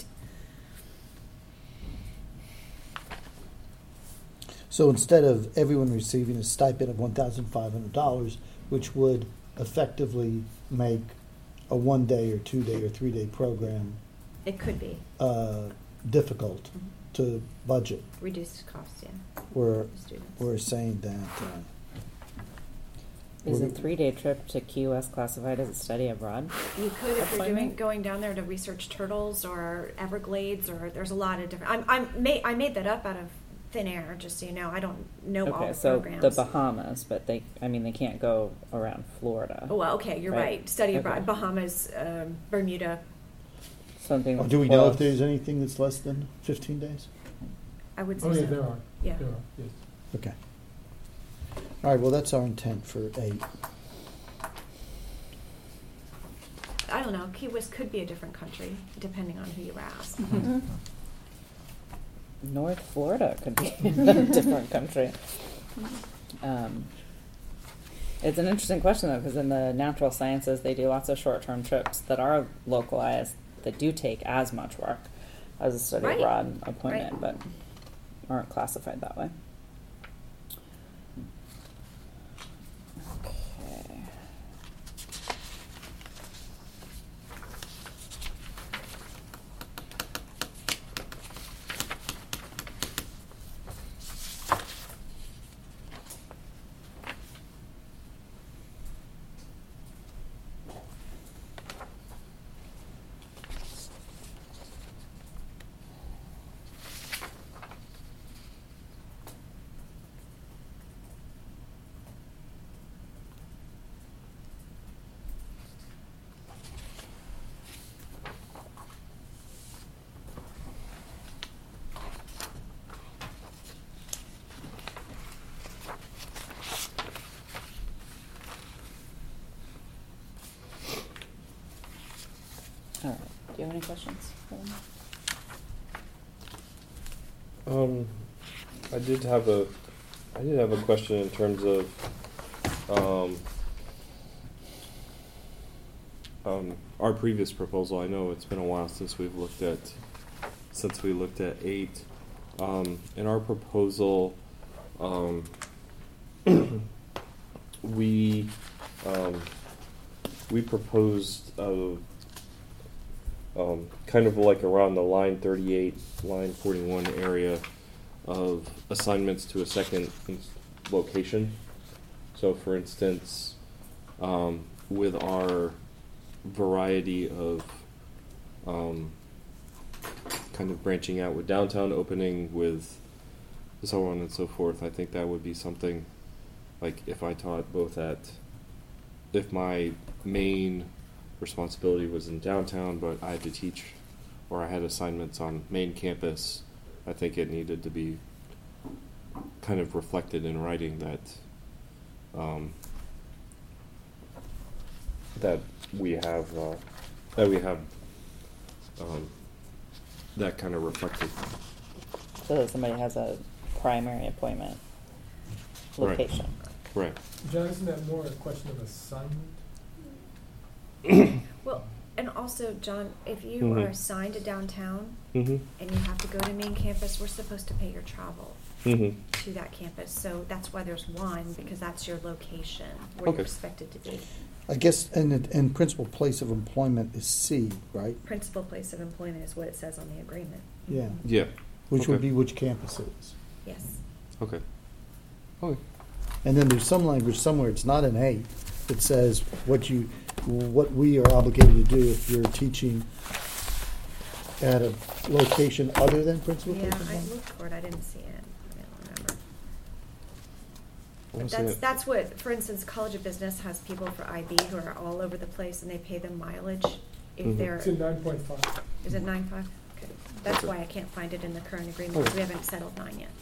So instead of everyone receiving a stipend of one thousand five hundred dollars, which would effectively make a one-day or two-day or three-day program It could be uh, difficult Mhm. to budget, reduced costs, yeah, we're, for students. we're saying that uh, Is a we're- three-day trip to Key West classified as a study abroad? You could if you're doing, Appointment? going down there to research turtles or Everglades, or there's a lot of different, I'm, I'm, ma- I made that up out of thin air, just so you know, I don't know all Okay, the so programs. the Bahamas, but they, I mean, they can't go around Florida. Oh, well, okay, you're Right. right, study Okay. abroad, Bahamas, um, Bermuda, Something. Oh, do we know if close. there's anything that's less than fifteen days? I would say Oh, so. yeah, there are, Yeah. there are, yes. Okay. All right, well, that's our intent for eight. I don't know, Key West could be a different country, depending on who you ask. Mhm. North Florida could be a different country. Um, it's an interesting question though, because in the natural sciences, they do lots of short-term trips that are localized, that do take as much work as a study Right. abroad appointment, Right. but aren't classified that way. Okay. All right. Do you have any questions? for them? Um, I did have a, I did have a question in terms of, um, um, our previous proposal. I know it's been a while since we've looked at, since we looked at eight. Um, in our proposal, um, we, um, we proposed, uh, um, kind of like around the line thirty-eight, line forty-one area of assignments to a second in- location. So, for instance, um, with our variety of um, kind of branching out with downtown opening, with so on and so forth, I think that would be something like if I taught both at, if my main responsibility was in downtown, but I had to teach or I had assignments on main campus, I think it needed to be kind of reflected in writing that um, that we have uh, that we have um, that kind of reflected. So that somebody has a primary appointment Right. location. Right. John, isn't that more a question of assignment? Well, and also, John, if you Mhm. are assigned to downtown Mm-hmm. and you have to go to main campus, we're supposed to pay your travel Mm-hmm. to that campus. So that's why there's one, because that's your location where Okay. you're expected to be. I guess, and, and principal place of employment is C, right? Principal place of employment is what it says on the agreement. Yeah. Yeah. Which would Okay. be which campus it is. Yes. Okay. Okay. And then there's some language somewhere, it's not an A, that says what you, what we are obligated to do if you're teaching at a location other than principal Yeah, place of I employment. looked for it. I didn't see it. I don't remember. What was That's it? that's what, for instance, College of Business has people for I B who are all over the place, and they pay them mileage if Mhm. they're. It's in nine point five. Is it nine five? Okay. That's Okay. why I can't find it in the current agreement, because we haven't settled nine yet.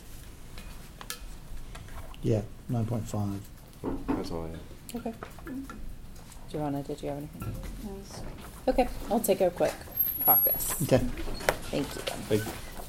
Yeah, nine point five. That's all I had. Okay. Joanna, did you have anything? Okay, I'll take a quick caucus. Okay. Thank you. Thank you.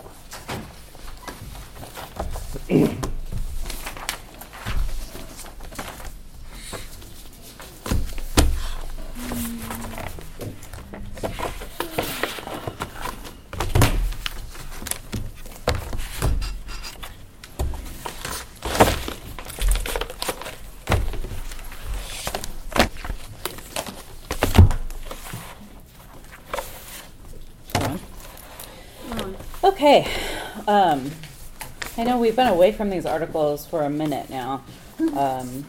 John? Um, Okay, um, I know we've been away from these articles for a minute now. Um,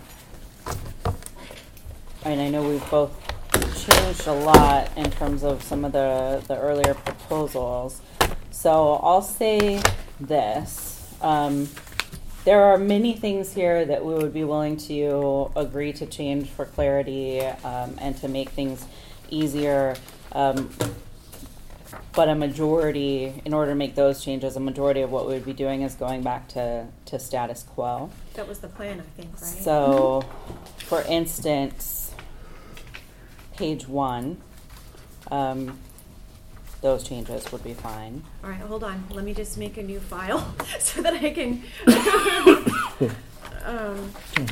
and I know we've both changed a lot in terms of some of the, the earlier proposals. So I'll say this. Um, there are many things here that we would be willing to agree to change for clarity um, and to make things easier. Um, But a majority, in order to make those changes, a majority of what we would be doing is going back to, to status quo. That was the plan, I think, right? So, for instance, page one, um, those changes would be fine. All right, hold on. Let me just make a new file so that I can. um,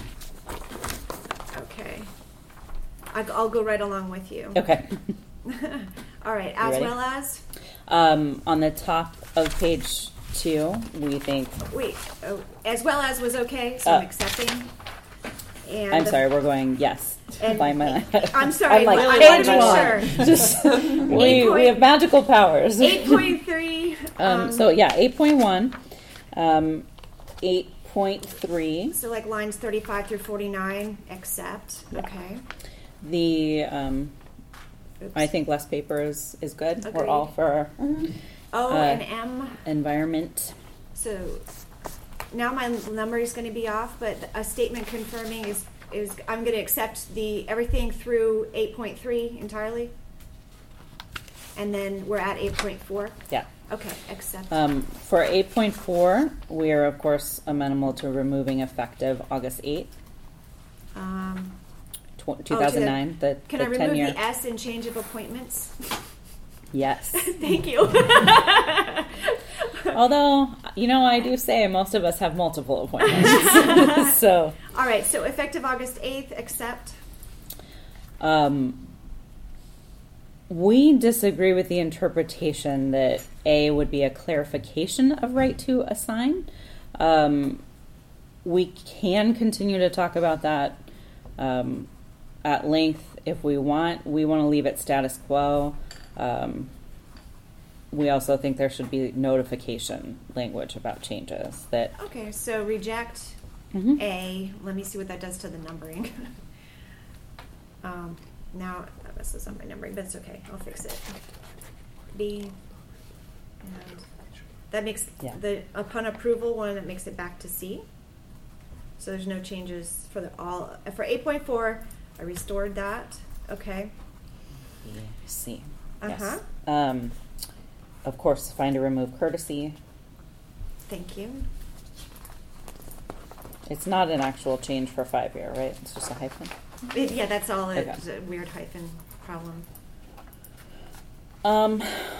okay. I, I'll go right along with you. Okay. All right, You as ready? well as. Um, on the top of page two, we think, Wait, oh, as well as was okay, so I'm Uh, accepting. And I'm the- sorry, we're going, yes. And- By my- I'm sorry, I'm like, I page wanna make one. Just, we, Eight we have magical powers. Eight point three. Um, so yeah, eight point one, um, eight point three, So like lines thirty-five through forty-nine, accept. Yeah. Okay. the, um, Oops. I think less paper is, is good. We're Agreed. all for O uh, and M. environment. So now my number is going to be off, but a statement confirming is is I'm going to accept the everything through eight point three entirely, and then we're at eight point four. Yeah. Okay, accept. Um, for eight point four, we are of course amenable to removing effective August eighth, Um, two thousand nine, the, can the I remove ten year. the S in change of appointments? Yes. Thank you. Although, you know, I do say most of us have multiple appointments. So, All right, so effective August eighth, accept. um, we disagree with the interpretation that A would be a clarification of right to assign. Um, we can continue to talk about that um, at length if we want. We want to leave it status quo. Um, we also think there should be notification language about changes that Okay, so reject Mhm. A. Let me see what that does to the numbering. um, now, that messes up my numbering, but it's okay. I'll fix it. B. And that makes Yeah. the, upon approval one, that makes it back to C. So there's no changes for the all. For eight point four, I restored that. Okay. C. Uh-huh. Yes. Um, of course, find or remove courtesy. Thank you. It's not an actual change for five year, right? It's just a hyphen. It- yeah, that's all. Okay. It's a weird hyphen problem. Um,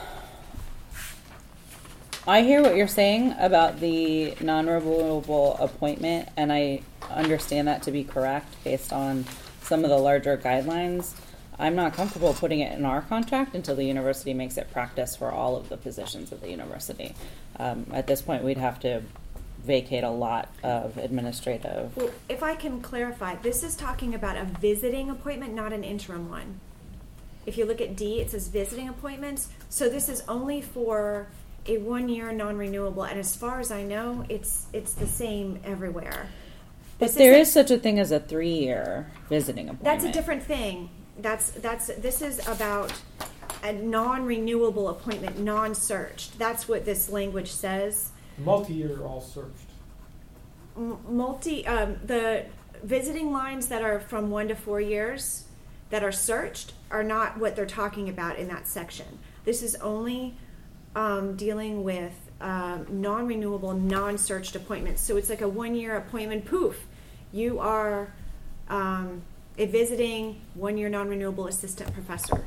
I hear what you're saying about the non-renewable appointment, and I understand that to be correct based on some of the larger guidelines. I'm not comfortable putting it in our contract until the university makes it practice for all of the positions at the university. Um, at this point, we'd have to vacate a lot of administrative. Well, if I can clarify, this is talking about a visiting appointment, not an interim one. If you look at D, it says visiting appointments. So this is only for a one-year non-renewable, and as far as I know, it's it's the same everywhere. But This there isn't- is such a thing as a three-year visiting appointment. That's a different thing. That's that's this is about a non-renewable appointment, non-searched. That's what this language says. Multi-year all searched. M- multi um, the visiting lines that are from one to four years that are searched are not what they're talking about in that section. This is only um, dealing with um, non-renewable, non-searched appointments. So it's like a one-year appointment. Poof, you are um, a visiting one-year non-renewable assistant professor,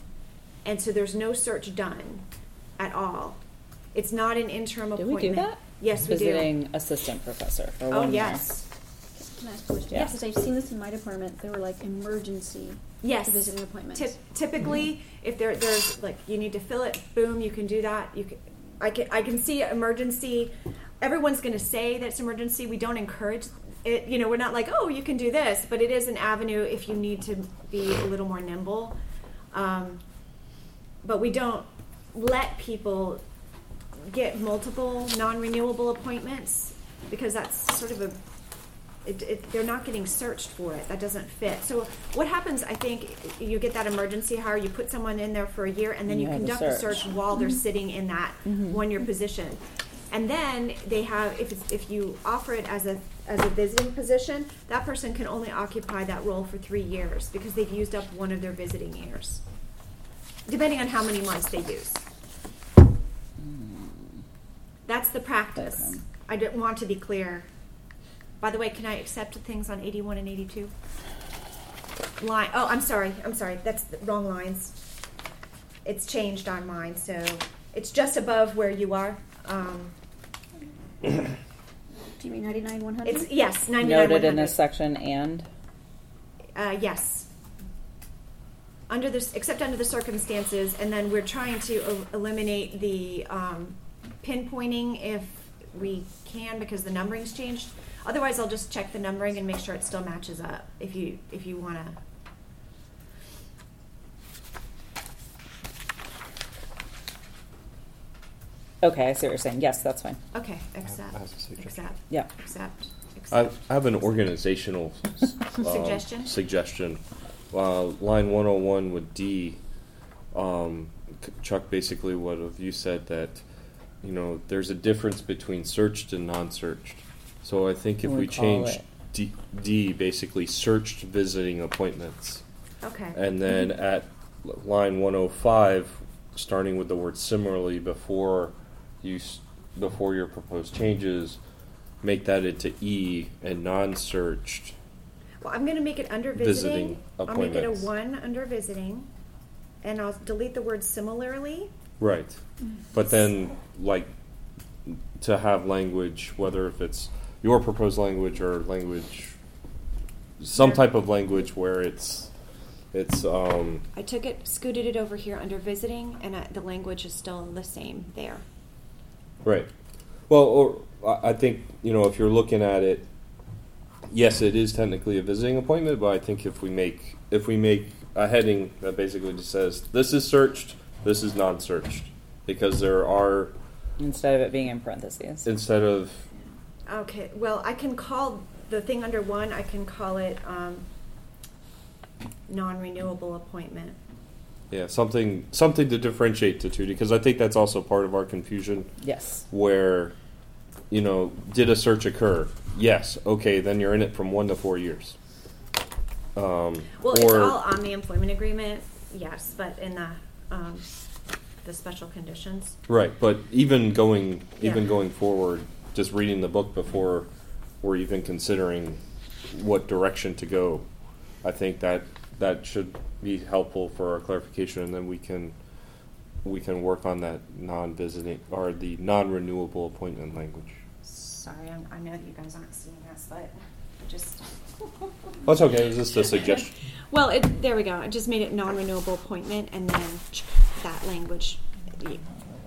and so there's no search done at all. It's not an interim Do appointment. we do that? Yes, we do. Visiting assistant professor for Oh one year. yes. Can I ask a question? Yeah. Because I've seen this in my department. They were like emergency Yes. visiting appointments. Typ- typically, if there there's like you need to fill it, boom, you can do that. You can, I can I can see emergency. Everyone's going to say that it's emergency. We don't encourage it. You know, we're not like, oh, you can do this, but it is an avenue if you need to be a little more nimble. Um, but we don't let people get multiple non-renewable appointments because that's sort of a It, it, they're not getting searched for it. That doesn't fit. So what happens, I think, you get that emergency hire, you put someone in there for a year, and then And you you have a conduct a search. search while they're sitting in that Mhm. one-year position. And then they have, if it's, if you offer it as a as a visiting position, that person can only occupy that role for three years because they've used up one of their visiting years, depending on how many months they use. That's the practice. Okay. I don't want to be clear. By the way, can I accept things on eighty-one and eighty-two? Line. Oh, I'm sorry. I'm sorry. That's the wrong lines. It's changed on mine, so it's just above where you are. Um, Do you mean ninety-nine, one hundred? it's yes, ninety-nine. Noted in one hundred. this section and Uh, yes. Under this, except under the circumstances, and then we're trying to el- eliminate the um, pinpointing if we can because the numbering's changed. Otherwise, I'll just check the numbering and make sure it still matches up. If you if you want to. okay, I see what you're saying. Yes, that's fine. Okay, accept. I have a suggestion. Accept. Yeah. Accept. I, Accept. I have an organizational um, Suggestion? Suggestion. Uh, line one oh one with D, um, C- Chuck, basically what have you said that, you know, there's a difference between searched and non-searched. So I think if Can we we call change it- D, D, basically searched visiting appointments, Okay. and then at l- line one oh five, starting with the word similarly before you s- before your proposed changes, make that into E and non-searched. Well, I'm going to make it under Visiting visiting. I'll make it a appointments. one under visiting, and I'll delete the word similarly. Right. But then, like, to have language, whether if it's your proposed language or language, some Yeah. type of language where it's, it's, um, I took it, scooted it over here under visiting, and I, the language is still the same there. right. Well, or I I think, you know, if you're looking at it, yes, it is technically a visiting appointment, but I think if we make, if we make a heading that basically just says, this is searched, this is non-searched, because there are, Instead of it being in parentheses. instead of, Okay, well, I can call the thing under one, I can call it um, non-renewable appointment. yeah, something, something to differentiate the two, because I think that's also part of our confusion. Yes. Where, you know, did a search occur? Yes. Okay, then you're in it from one to four years. Um, Well, or, it's all on the employment agreement, yes, but in the, um, the special conditions. right, but even going, even Yeah. going forward, just reading the book before we're even considering what direction to go, I think that that should be helpful for our clarification, and then we can we can work on that non-visiting or the non-renewable appointment language. Sorry, I'm, I know that you guys aren't seeing this, but just. That's okay. It was just a suggestion. Well, it, there we go. I just made it non-renewable appointment, and then that language. You-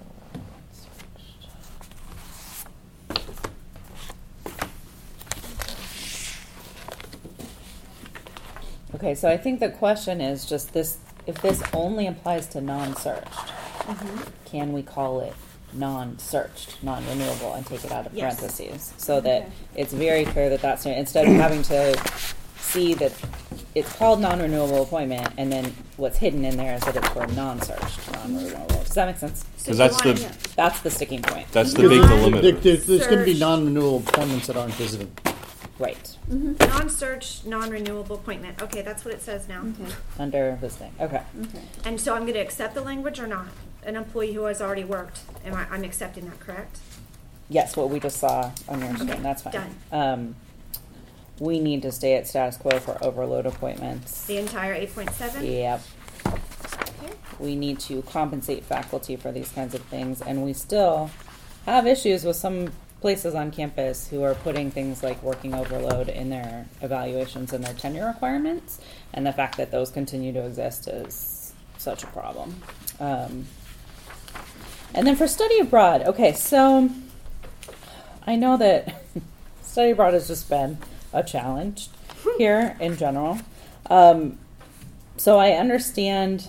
Okay, so I think the question is just this, if this only applies to non-searched, can we call it non-searched, non-renewable, and take it out of Yes. parentheses? So that Okay. it's very clear that that's, instead of having to see that it's called non-renewable appointment, and then what's hidden in there is that it's for non-searched, non-renewable. Does that make sense? so 'Cause you that's wanna- the- That's the sticking point. That's the Because big there- delimiter. there- there's going to be Search. non-renewal appointments that aren't visiting. Right. non-search, non-renewable appointment. Okay, that's what it says now. Okay. Under this thing. Okay. Okay. And so I'm going to accept the language or not? An employee who has already worked. Am I? I'm accepting that, correct? Yes, what we just saw on your screen. That's fine. done. Um, we need to stay at status quo for overload appointments. The entire eight point seven. Yep. Okay. We need to compensate faculty for these kinds of things, and we still have issues with some places on campus who are putting things like working overload in their evaluations and their tenure requirements, and the fact that those continue to exist is such a problem. Um, and then for study abroad, okay, so I know that study abroad has just been a challenge here in general. Um, so I understand.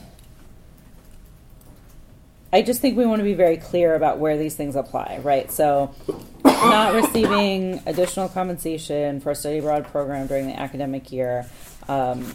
I just think we want to be very clear about where these things apply, right? So, not receiving additional compensation for a study abroad program during the academic year. Um,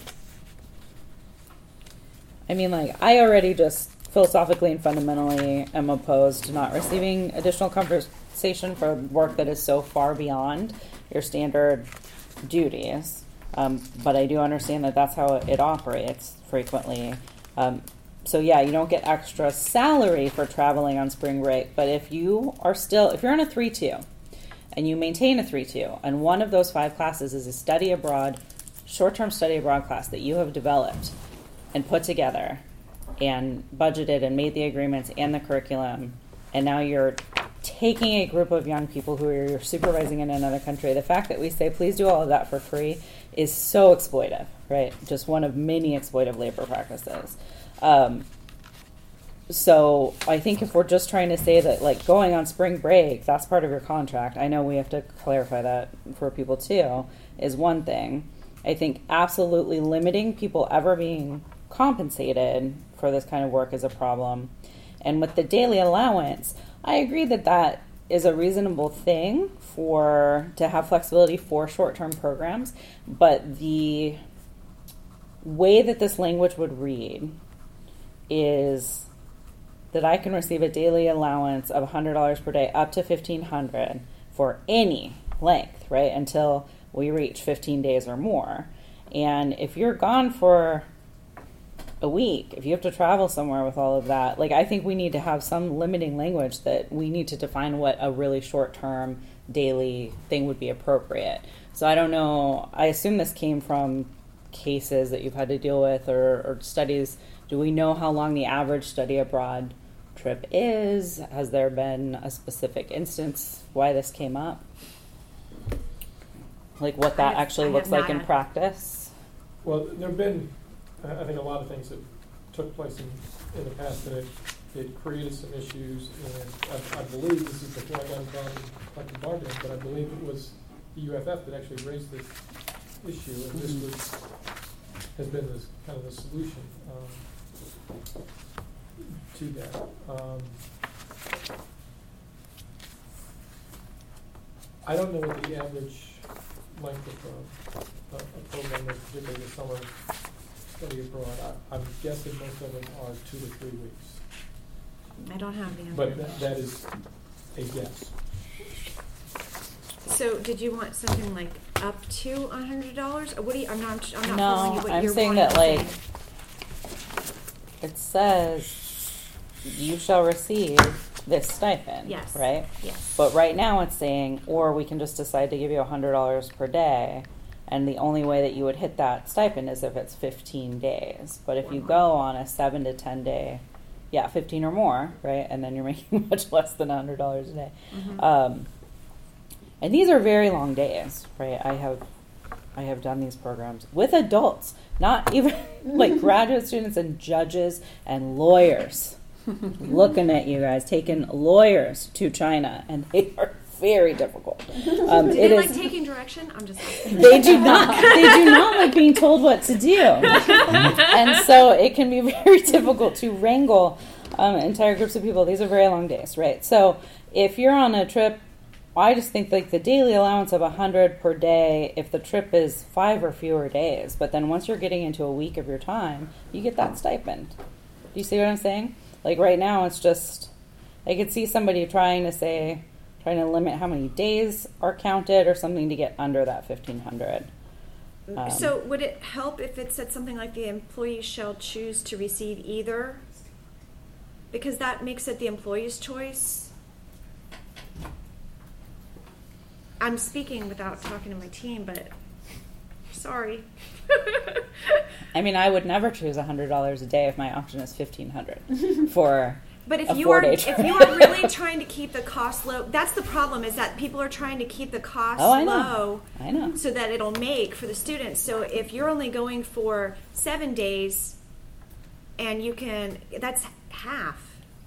I mean, like, I already just philosophically and fundamentally am opposed to not receiving additional compensation for work that is so far beyond your standard duties. Um, but I do understand that that's how it operates frequently. Um, so yeah, you don't get extra salary for traveling on spring break. But if you are still, if you're on a three two and you maintain a three two, and one of those five classes is a study abroad, short-term study abroad class that you have developed and put together and budgeted and made the agreements and the curriculum, and now you're taking a group of young people who you're supervising in another country, the fact that we say, please do all of that for free is so exploitive, right? Just one of many exploitive labor practices. Um, so I think if we're just trying to say that, like, going on spring break, that's part of your contract, I know we have to clarify that for people too, is one thing. I think absolutely limiting people ever being compensated for this kind of work is a problem. And with the daily allowance, I agree that that is a reasonable thing for to have flexibility for short-term programs, but the way that this language would read is that I can receive a daily allowance of one hundred dollars per day up to fifteen hundred dollars for any length, right, until we reach fifteen days or more. And if you're gone for a week, if you have to travel somewhere with all of that, like, I think we need to have some limiting language that we need to define what a really short-term daily thing would be appropriate. So I don't know, I assume this came from cases that you've had to deal with, or, or studies? Do we know how long the average study abroad trip is? Has there been a specific instance why this came up? Like what that I have- actually I looks have like in not. practice? Well, there have been, I I think, a lot of things that took place in, in the past that it, it created some issues, and I, I believe, this is before I got involved in collective bargaining, but I believe it was the U F F that actually raised this issue, and this Mhm. was, has been this, kind of the solution um, to that. Um, I don't know what the average length of a, a, a program is, particularly the summer study abroad. I, I'm guessing most of them are two to three weeks, I don't have the answer. but that, that is a guess. So, did you want something like up to a hundred dollars, or what do you? I'm not. I'm not No, following you. What I'm you're saying wanting that, to like, say. It says you shall receive this stipend, Yes. right? Yes. But right now it's saying, or we can just decide to give you a hundred dollars per day, and the only way that you would hit that stipend is if it's fifteen days. But if you go on a seven to ten day, yeah, fifteen or more, right, and then you're making much less than a hundred dollars a day. Mhm. Um, and these are very long days, right? I have, I have done these programs with adults, not even like graduate students and judges and lawyers. Looking at you guys, taking lawyers to China, and they are very difficult. Um, Do it they is. like taking direction? I'm just. Asking. They do not. They do not like being told what to do, and so it can be very difficult to wrangle um, entire groups of people. These are very long days, right? So if you're on a trip, I just think like the daily allowance of a hundred per day. If the trip is five or fewer days, but then once you're getting into a week of your time, you get that stipend. Do you see what I'm saying? Like right now, it's just I could see somebody trying to say. Trying to limit how many days are counted or something to get under that fifteen hundred. Um, So, would it help if it said something like the employee shall choose to receive either? Because that makes it the employee's choice. I'm speaking without talking to my team, but sorry. I mean, I would never choose one hundred dollars a day if my option is fifteen hundred for But if a you are four-day if trip. you are really trying to keep the cost low, that's the problem. Is that people are trying to keep the cost Oh, I know. low, I know. so that it'll make for the students. So if you're only going for seven days, and you can, that's half.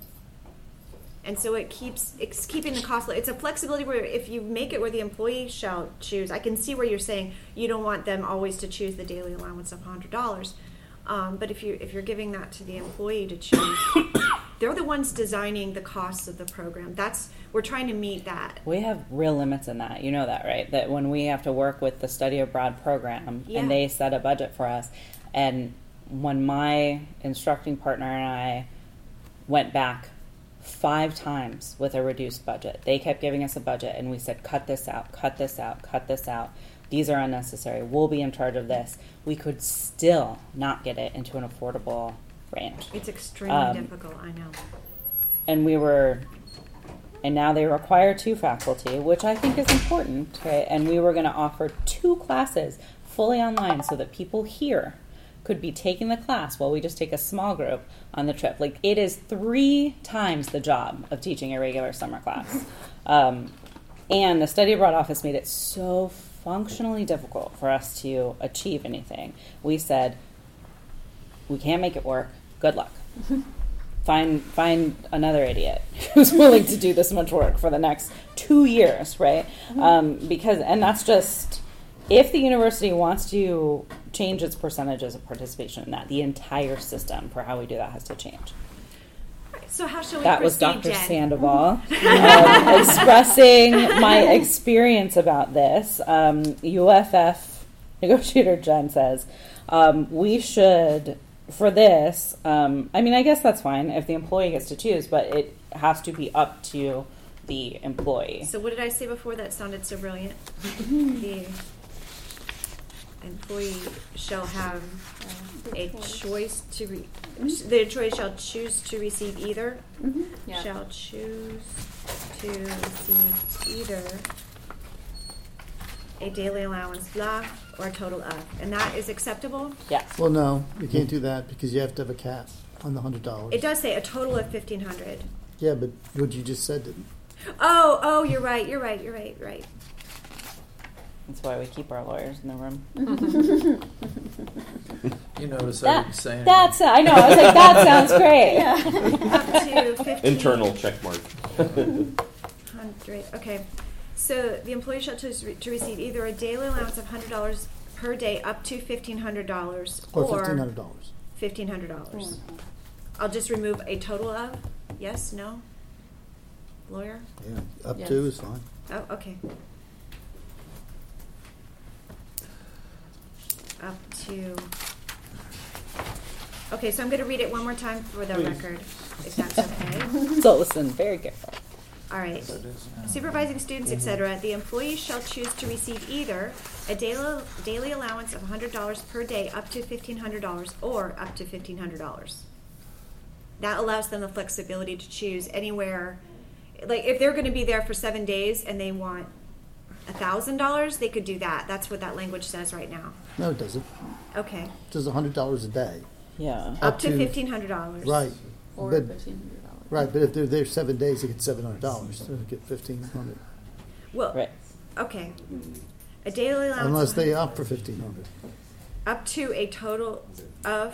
And so it keeps it's keeping the cost low. It's a flexibility where if you make it where the employee shall choose, I can see where you're saying you don't want them always to choose the daily allowance of one hundred dollars. Um, but if you if you're giving that to the employee to choose, they're the ones designing the costs of the program. That's we're trying to meet that. We have real limits in that. You know that, right? That when we have to work with the study abroad program Yeah. and they set a budget for us, and when my instructing partner and I went back five times with a reduced budget, they kept giving us a budget and we said, cut this out, cut this out, cut this out. These are unnecessary. We'll be in charge of this. We could still not get it into an affordable range. It's extremely Um, difficult. I know. And we were, and now they require two faculty, which I think is important, right? And we were going to offer two classes fully online so that people here could be taking the class while we just take a small group on the trip. Like, it is three times the job of teaching a regular summer class. Um, and the study abroad office made it so functionally difficult for us to achieve anything. We said, we can't make it work. Good luck. Find find another idiot who's willing to do this much work for the next two years, right? Um, because and that's just if the university wants to change its percentages of participation in that, the entire system for how we do that has to change. So how shall we That was proceed, Doctor Jen? Sandoval um, expressing my experience about this. Um, U F F negotiator Jen says um, we should. For this, um, I mean, I guess that's fine if the employee gets to choose, but it has to be up to the employee. So what did I say before that sounded so brilliant? The employee shall have a choice to re- the employee shall choose to receive either. Mm-hmm. Yeah. Shall choose to receive either a daily allowance, blah, or a total of. And that is acceptable? Yes. Well, no, you can't do that because you have to have a cap on the hundred dollars. It does say a total of fifteen hundred. Yeah, but what you just said didn't. Oh, oh, you're right, you're right, you're right, right. That's why we keep our lawyers in the room. You notice I That, didn't say anything. that's, I know, I was like, that sounds great. Up to fifteen. Internal check mark. Hundred, okay. So the employee shall choose re- to receive either a daily allowance of hundred dollars per day up to fifteen hundred dollars Or or fifteen hundred dollars. fifteen hundred dollars. I'll just remove a total of, yes, no? Lawyer? Yeah, up Yes. to is fine. Oh, okay. Up to, okay, so I'm gonna read it one more time for the Please. record, if that's okay. So listen, very careful. All right. So it is now. Supervising students, et cetera, the employee shall choose to receive either a daily, daily allowance of one hundred dollars per day up to fifteen hundred dollars or up to fifteen hundred dollars. That allows them the flexibility to choose anywhere. Like, if they're going to be there for seven days and they want one thousand dollars, they could do that. That's what that language says right now. No, it doesn't. Okay. It says a hundred dollars a day. Yeah. Up, Up to to- fifteen hundred dollars. Right. Or But, fifteen hundred dollars. right, but if they're there seven days, they get seven hundred dollars. They get fifteen hundred. Well, Right. okay. A daily allowance. Unless of they opt for fifteen hundred. up to a total of.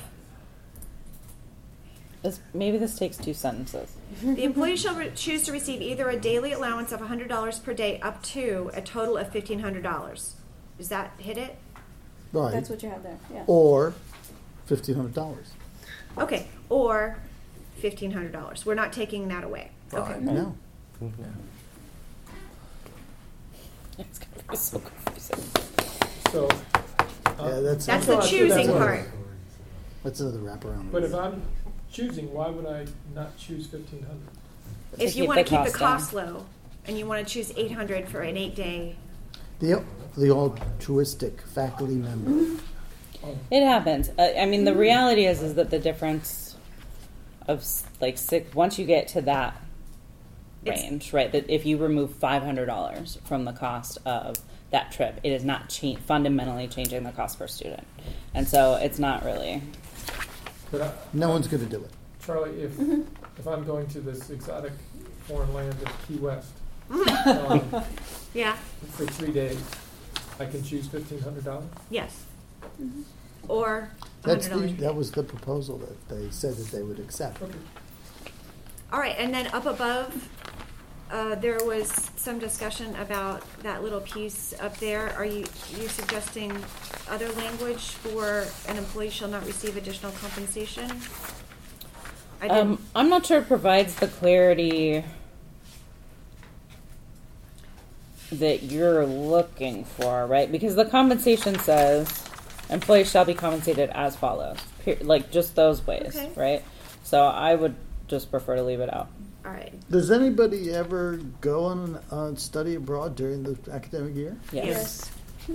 This, maybe this takes two sentences. The employee shall re- choose to receive either a daily allowance of one hundred dollars per day up to a total of fifteen hundred dollars. Does that hit it? Right. That's what you have there, yeah. Or fifteen hundred dollars. Okay, or fifteen hundred dollars. We're not taking that away. Okay. Right. No. Yeah. It's gonna be so confusing. So, Yeah, uh, that's That's So the I should- choosing that's part. that's another wraparound. but if I'm choosing, why would I not choose fifteen hundred? If To you keep want to the keep the cost cost low and you want to choose eight hundred for an eight day. The the altruistic faculty member. It happens. Uh, I mean, the reality is, is that the difference of s- like six, once you get to that It's- range, right? That if you remove five hundred dollars from the cost of that trip, it is not cha- fundamentally changing the cost per student, and so it's not really. But I, No one's going to do it. Charlie, if Mm-hmm. if I'm going to this exotic foreign land of Key West um, Yeah, for three days, I can choose fifteen hundred dollars. yes. Or a That's hundred the, dollars. that was the proposal that they said that they would accept. Okay. All right, and then up above, uh, there was some discussion about that little piece up there. Are you, you suggesting other language for an employee shall not receive additional compensation? I didn't, Um, I'm not sure it provides the clarity that you're looking for, right? Because the compensation says employees shall be compensated as follows, per- like just those ways, Okay. right? So I would just prefer to leave it out. all right. Does anybody ever go on uh, study abroad during the academic year? Yes.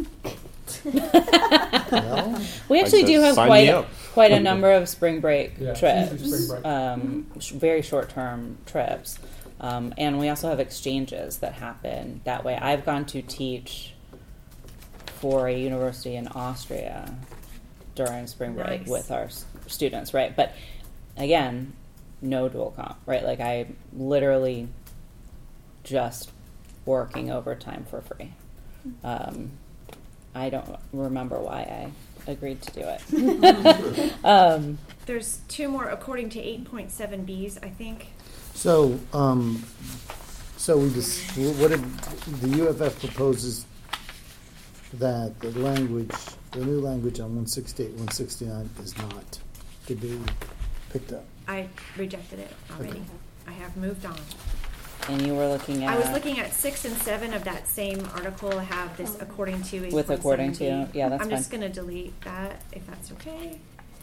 Well, We actually I do said, have sign quite me a, up. quite a number of spring break Yeah, trips, usually spring break. um, sh- very short term trips, um, and we also have exchanges that happen that way. I've gone to teach for a university in Austria during spring break Nice. with our s- students, right? But again, no dual comp, right? Like I literally just working overtime for free. Um, I don't remember why I agreed to do it. um, There's two more according to eight point seven B's, I think. so, um, so we just, what did, the U F F proposes that the language, the new language on one sixty-eight, one sixty-nine is not to be picked up. I rejected it already. I have moved on. and you were looking at I was looking at six and seven of that same article have this according to eight point seven B. With according to, yeah, that's I'm just fine. gonna delete that if that's okay.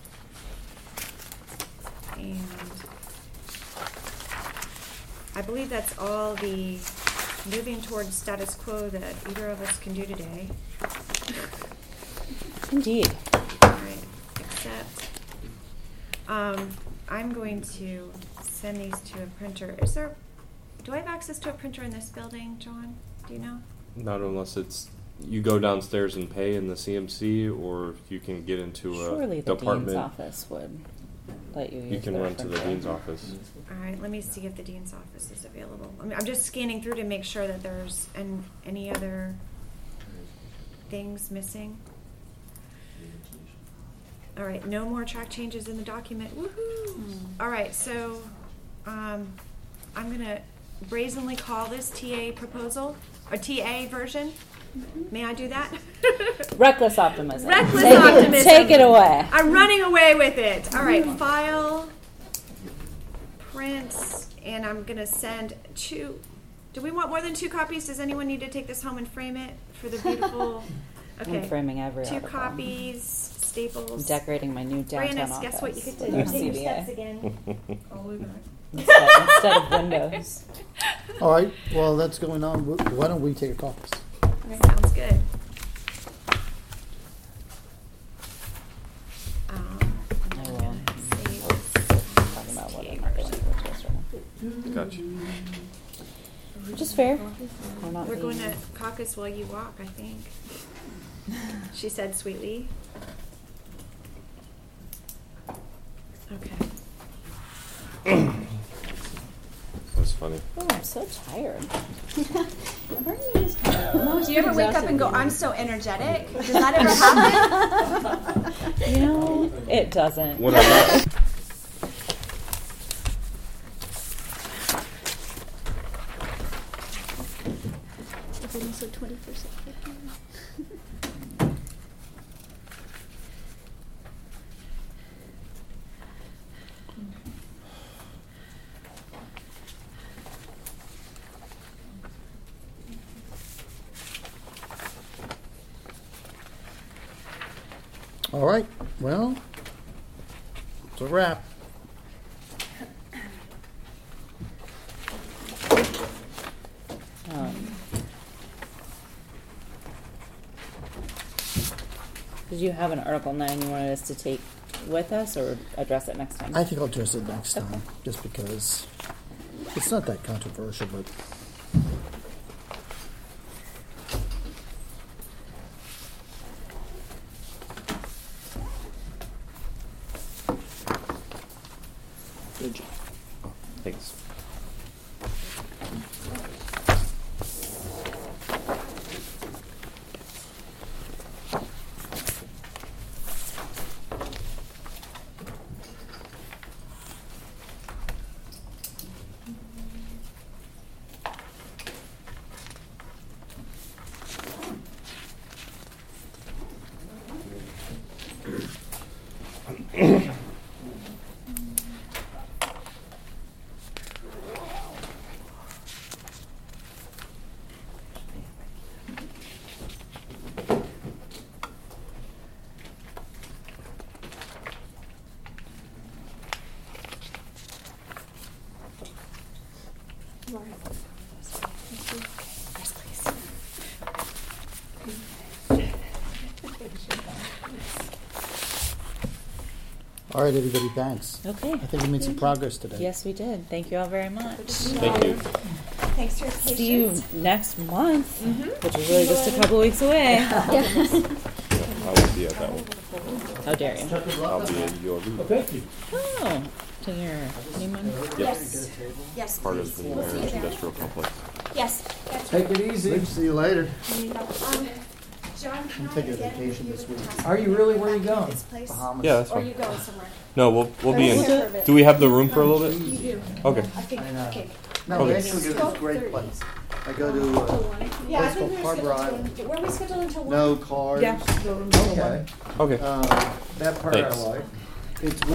And I believe that's all the moving towards status quo that either of us can do today. Indeed. All right, except, um, I'm going to send these to a printer. Is there, do I have access to a printer in this building, John? Do you know? Not unless it's you go downstairs and pay in the C M C, or you can get into a Surely the department. dean's office would let you use You can their run to the printer. dean's office. All right, let me see if the dean's office is available. I mean, I'm just scanning through to make sure that there's an, any other things missing. All right, no more track changes in the document. Woohoo! All right, so um, I'm gonna brazenly call this T A proposal, or T A version. May I do that? Reckless optimism. Reckless take optimism. It, take it away. I'm running away with it. All right, file, prints, and I'm gonna send two. Do we want more than two copies? Does anyone need to take this home and frame it for the beautiful? Okay, I'm framing every two article. copies. I'm Staples. decorating my new downtown Brandis, office. guess what you get to with do? our Take C your B steps A again. All the way back. instead, instead of windows. All right, while that's going on, wh- why don't we take a caucus? Sounds good. Um, I will. save Talking about what I'm not going to purchase right now. Gotcha. Which is fair. We're not We're going being- to caucus while you walk, I think. She said sweetly. Okay. That was funny. Oh, I'm so tired. Bernie is tired. Do you ever wake up and go, I'm so energetic? Does that ever happen? You know, it doesn't. When I'm not, It's also twenty percent. All right, well, it's a wrap. Um, did you have an Article nine you wanted us to take with us or address it next time? I think I'll address it next time, just because it's not that controversial, but good job. thanks. All right, everybody, thanks. Okay. I think we made some progress today. Yes, we did. Thank you all very much. Thank you. Thanks for your patience. See you next month, which is really just a couple weeks away. I won't be at that one. How dare you? I'll be at U O B. Thank you. Oh, to your honeymoon? Yes. Yes, Part please. of the We'll see you marriage there. industrial complex. Yes. That's Take it easy. See you later. Um, John, can I'm I taking a get vacation you this with week. the task Are you really? Where are you back to going? This place? Bahamas. Yeah, that's Or are you fine. going somewhere? No, we'll we'll be Let's in. take care of it. Do we have the room for a little bit? You do. Okay. I think, I know. okay. No, Okay. we actually go to this great place. I go to uh, Yeah, I place think called we were Harbor scheduled Island. to, were we scheduled until one? No cars. Okay. Okay. Um, That part I Thanks. like. it's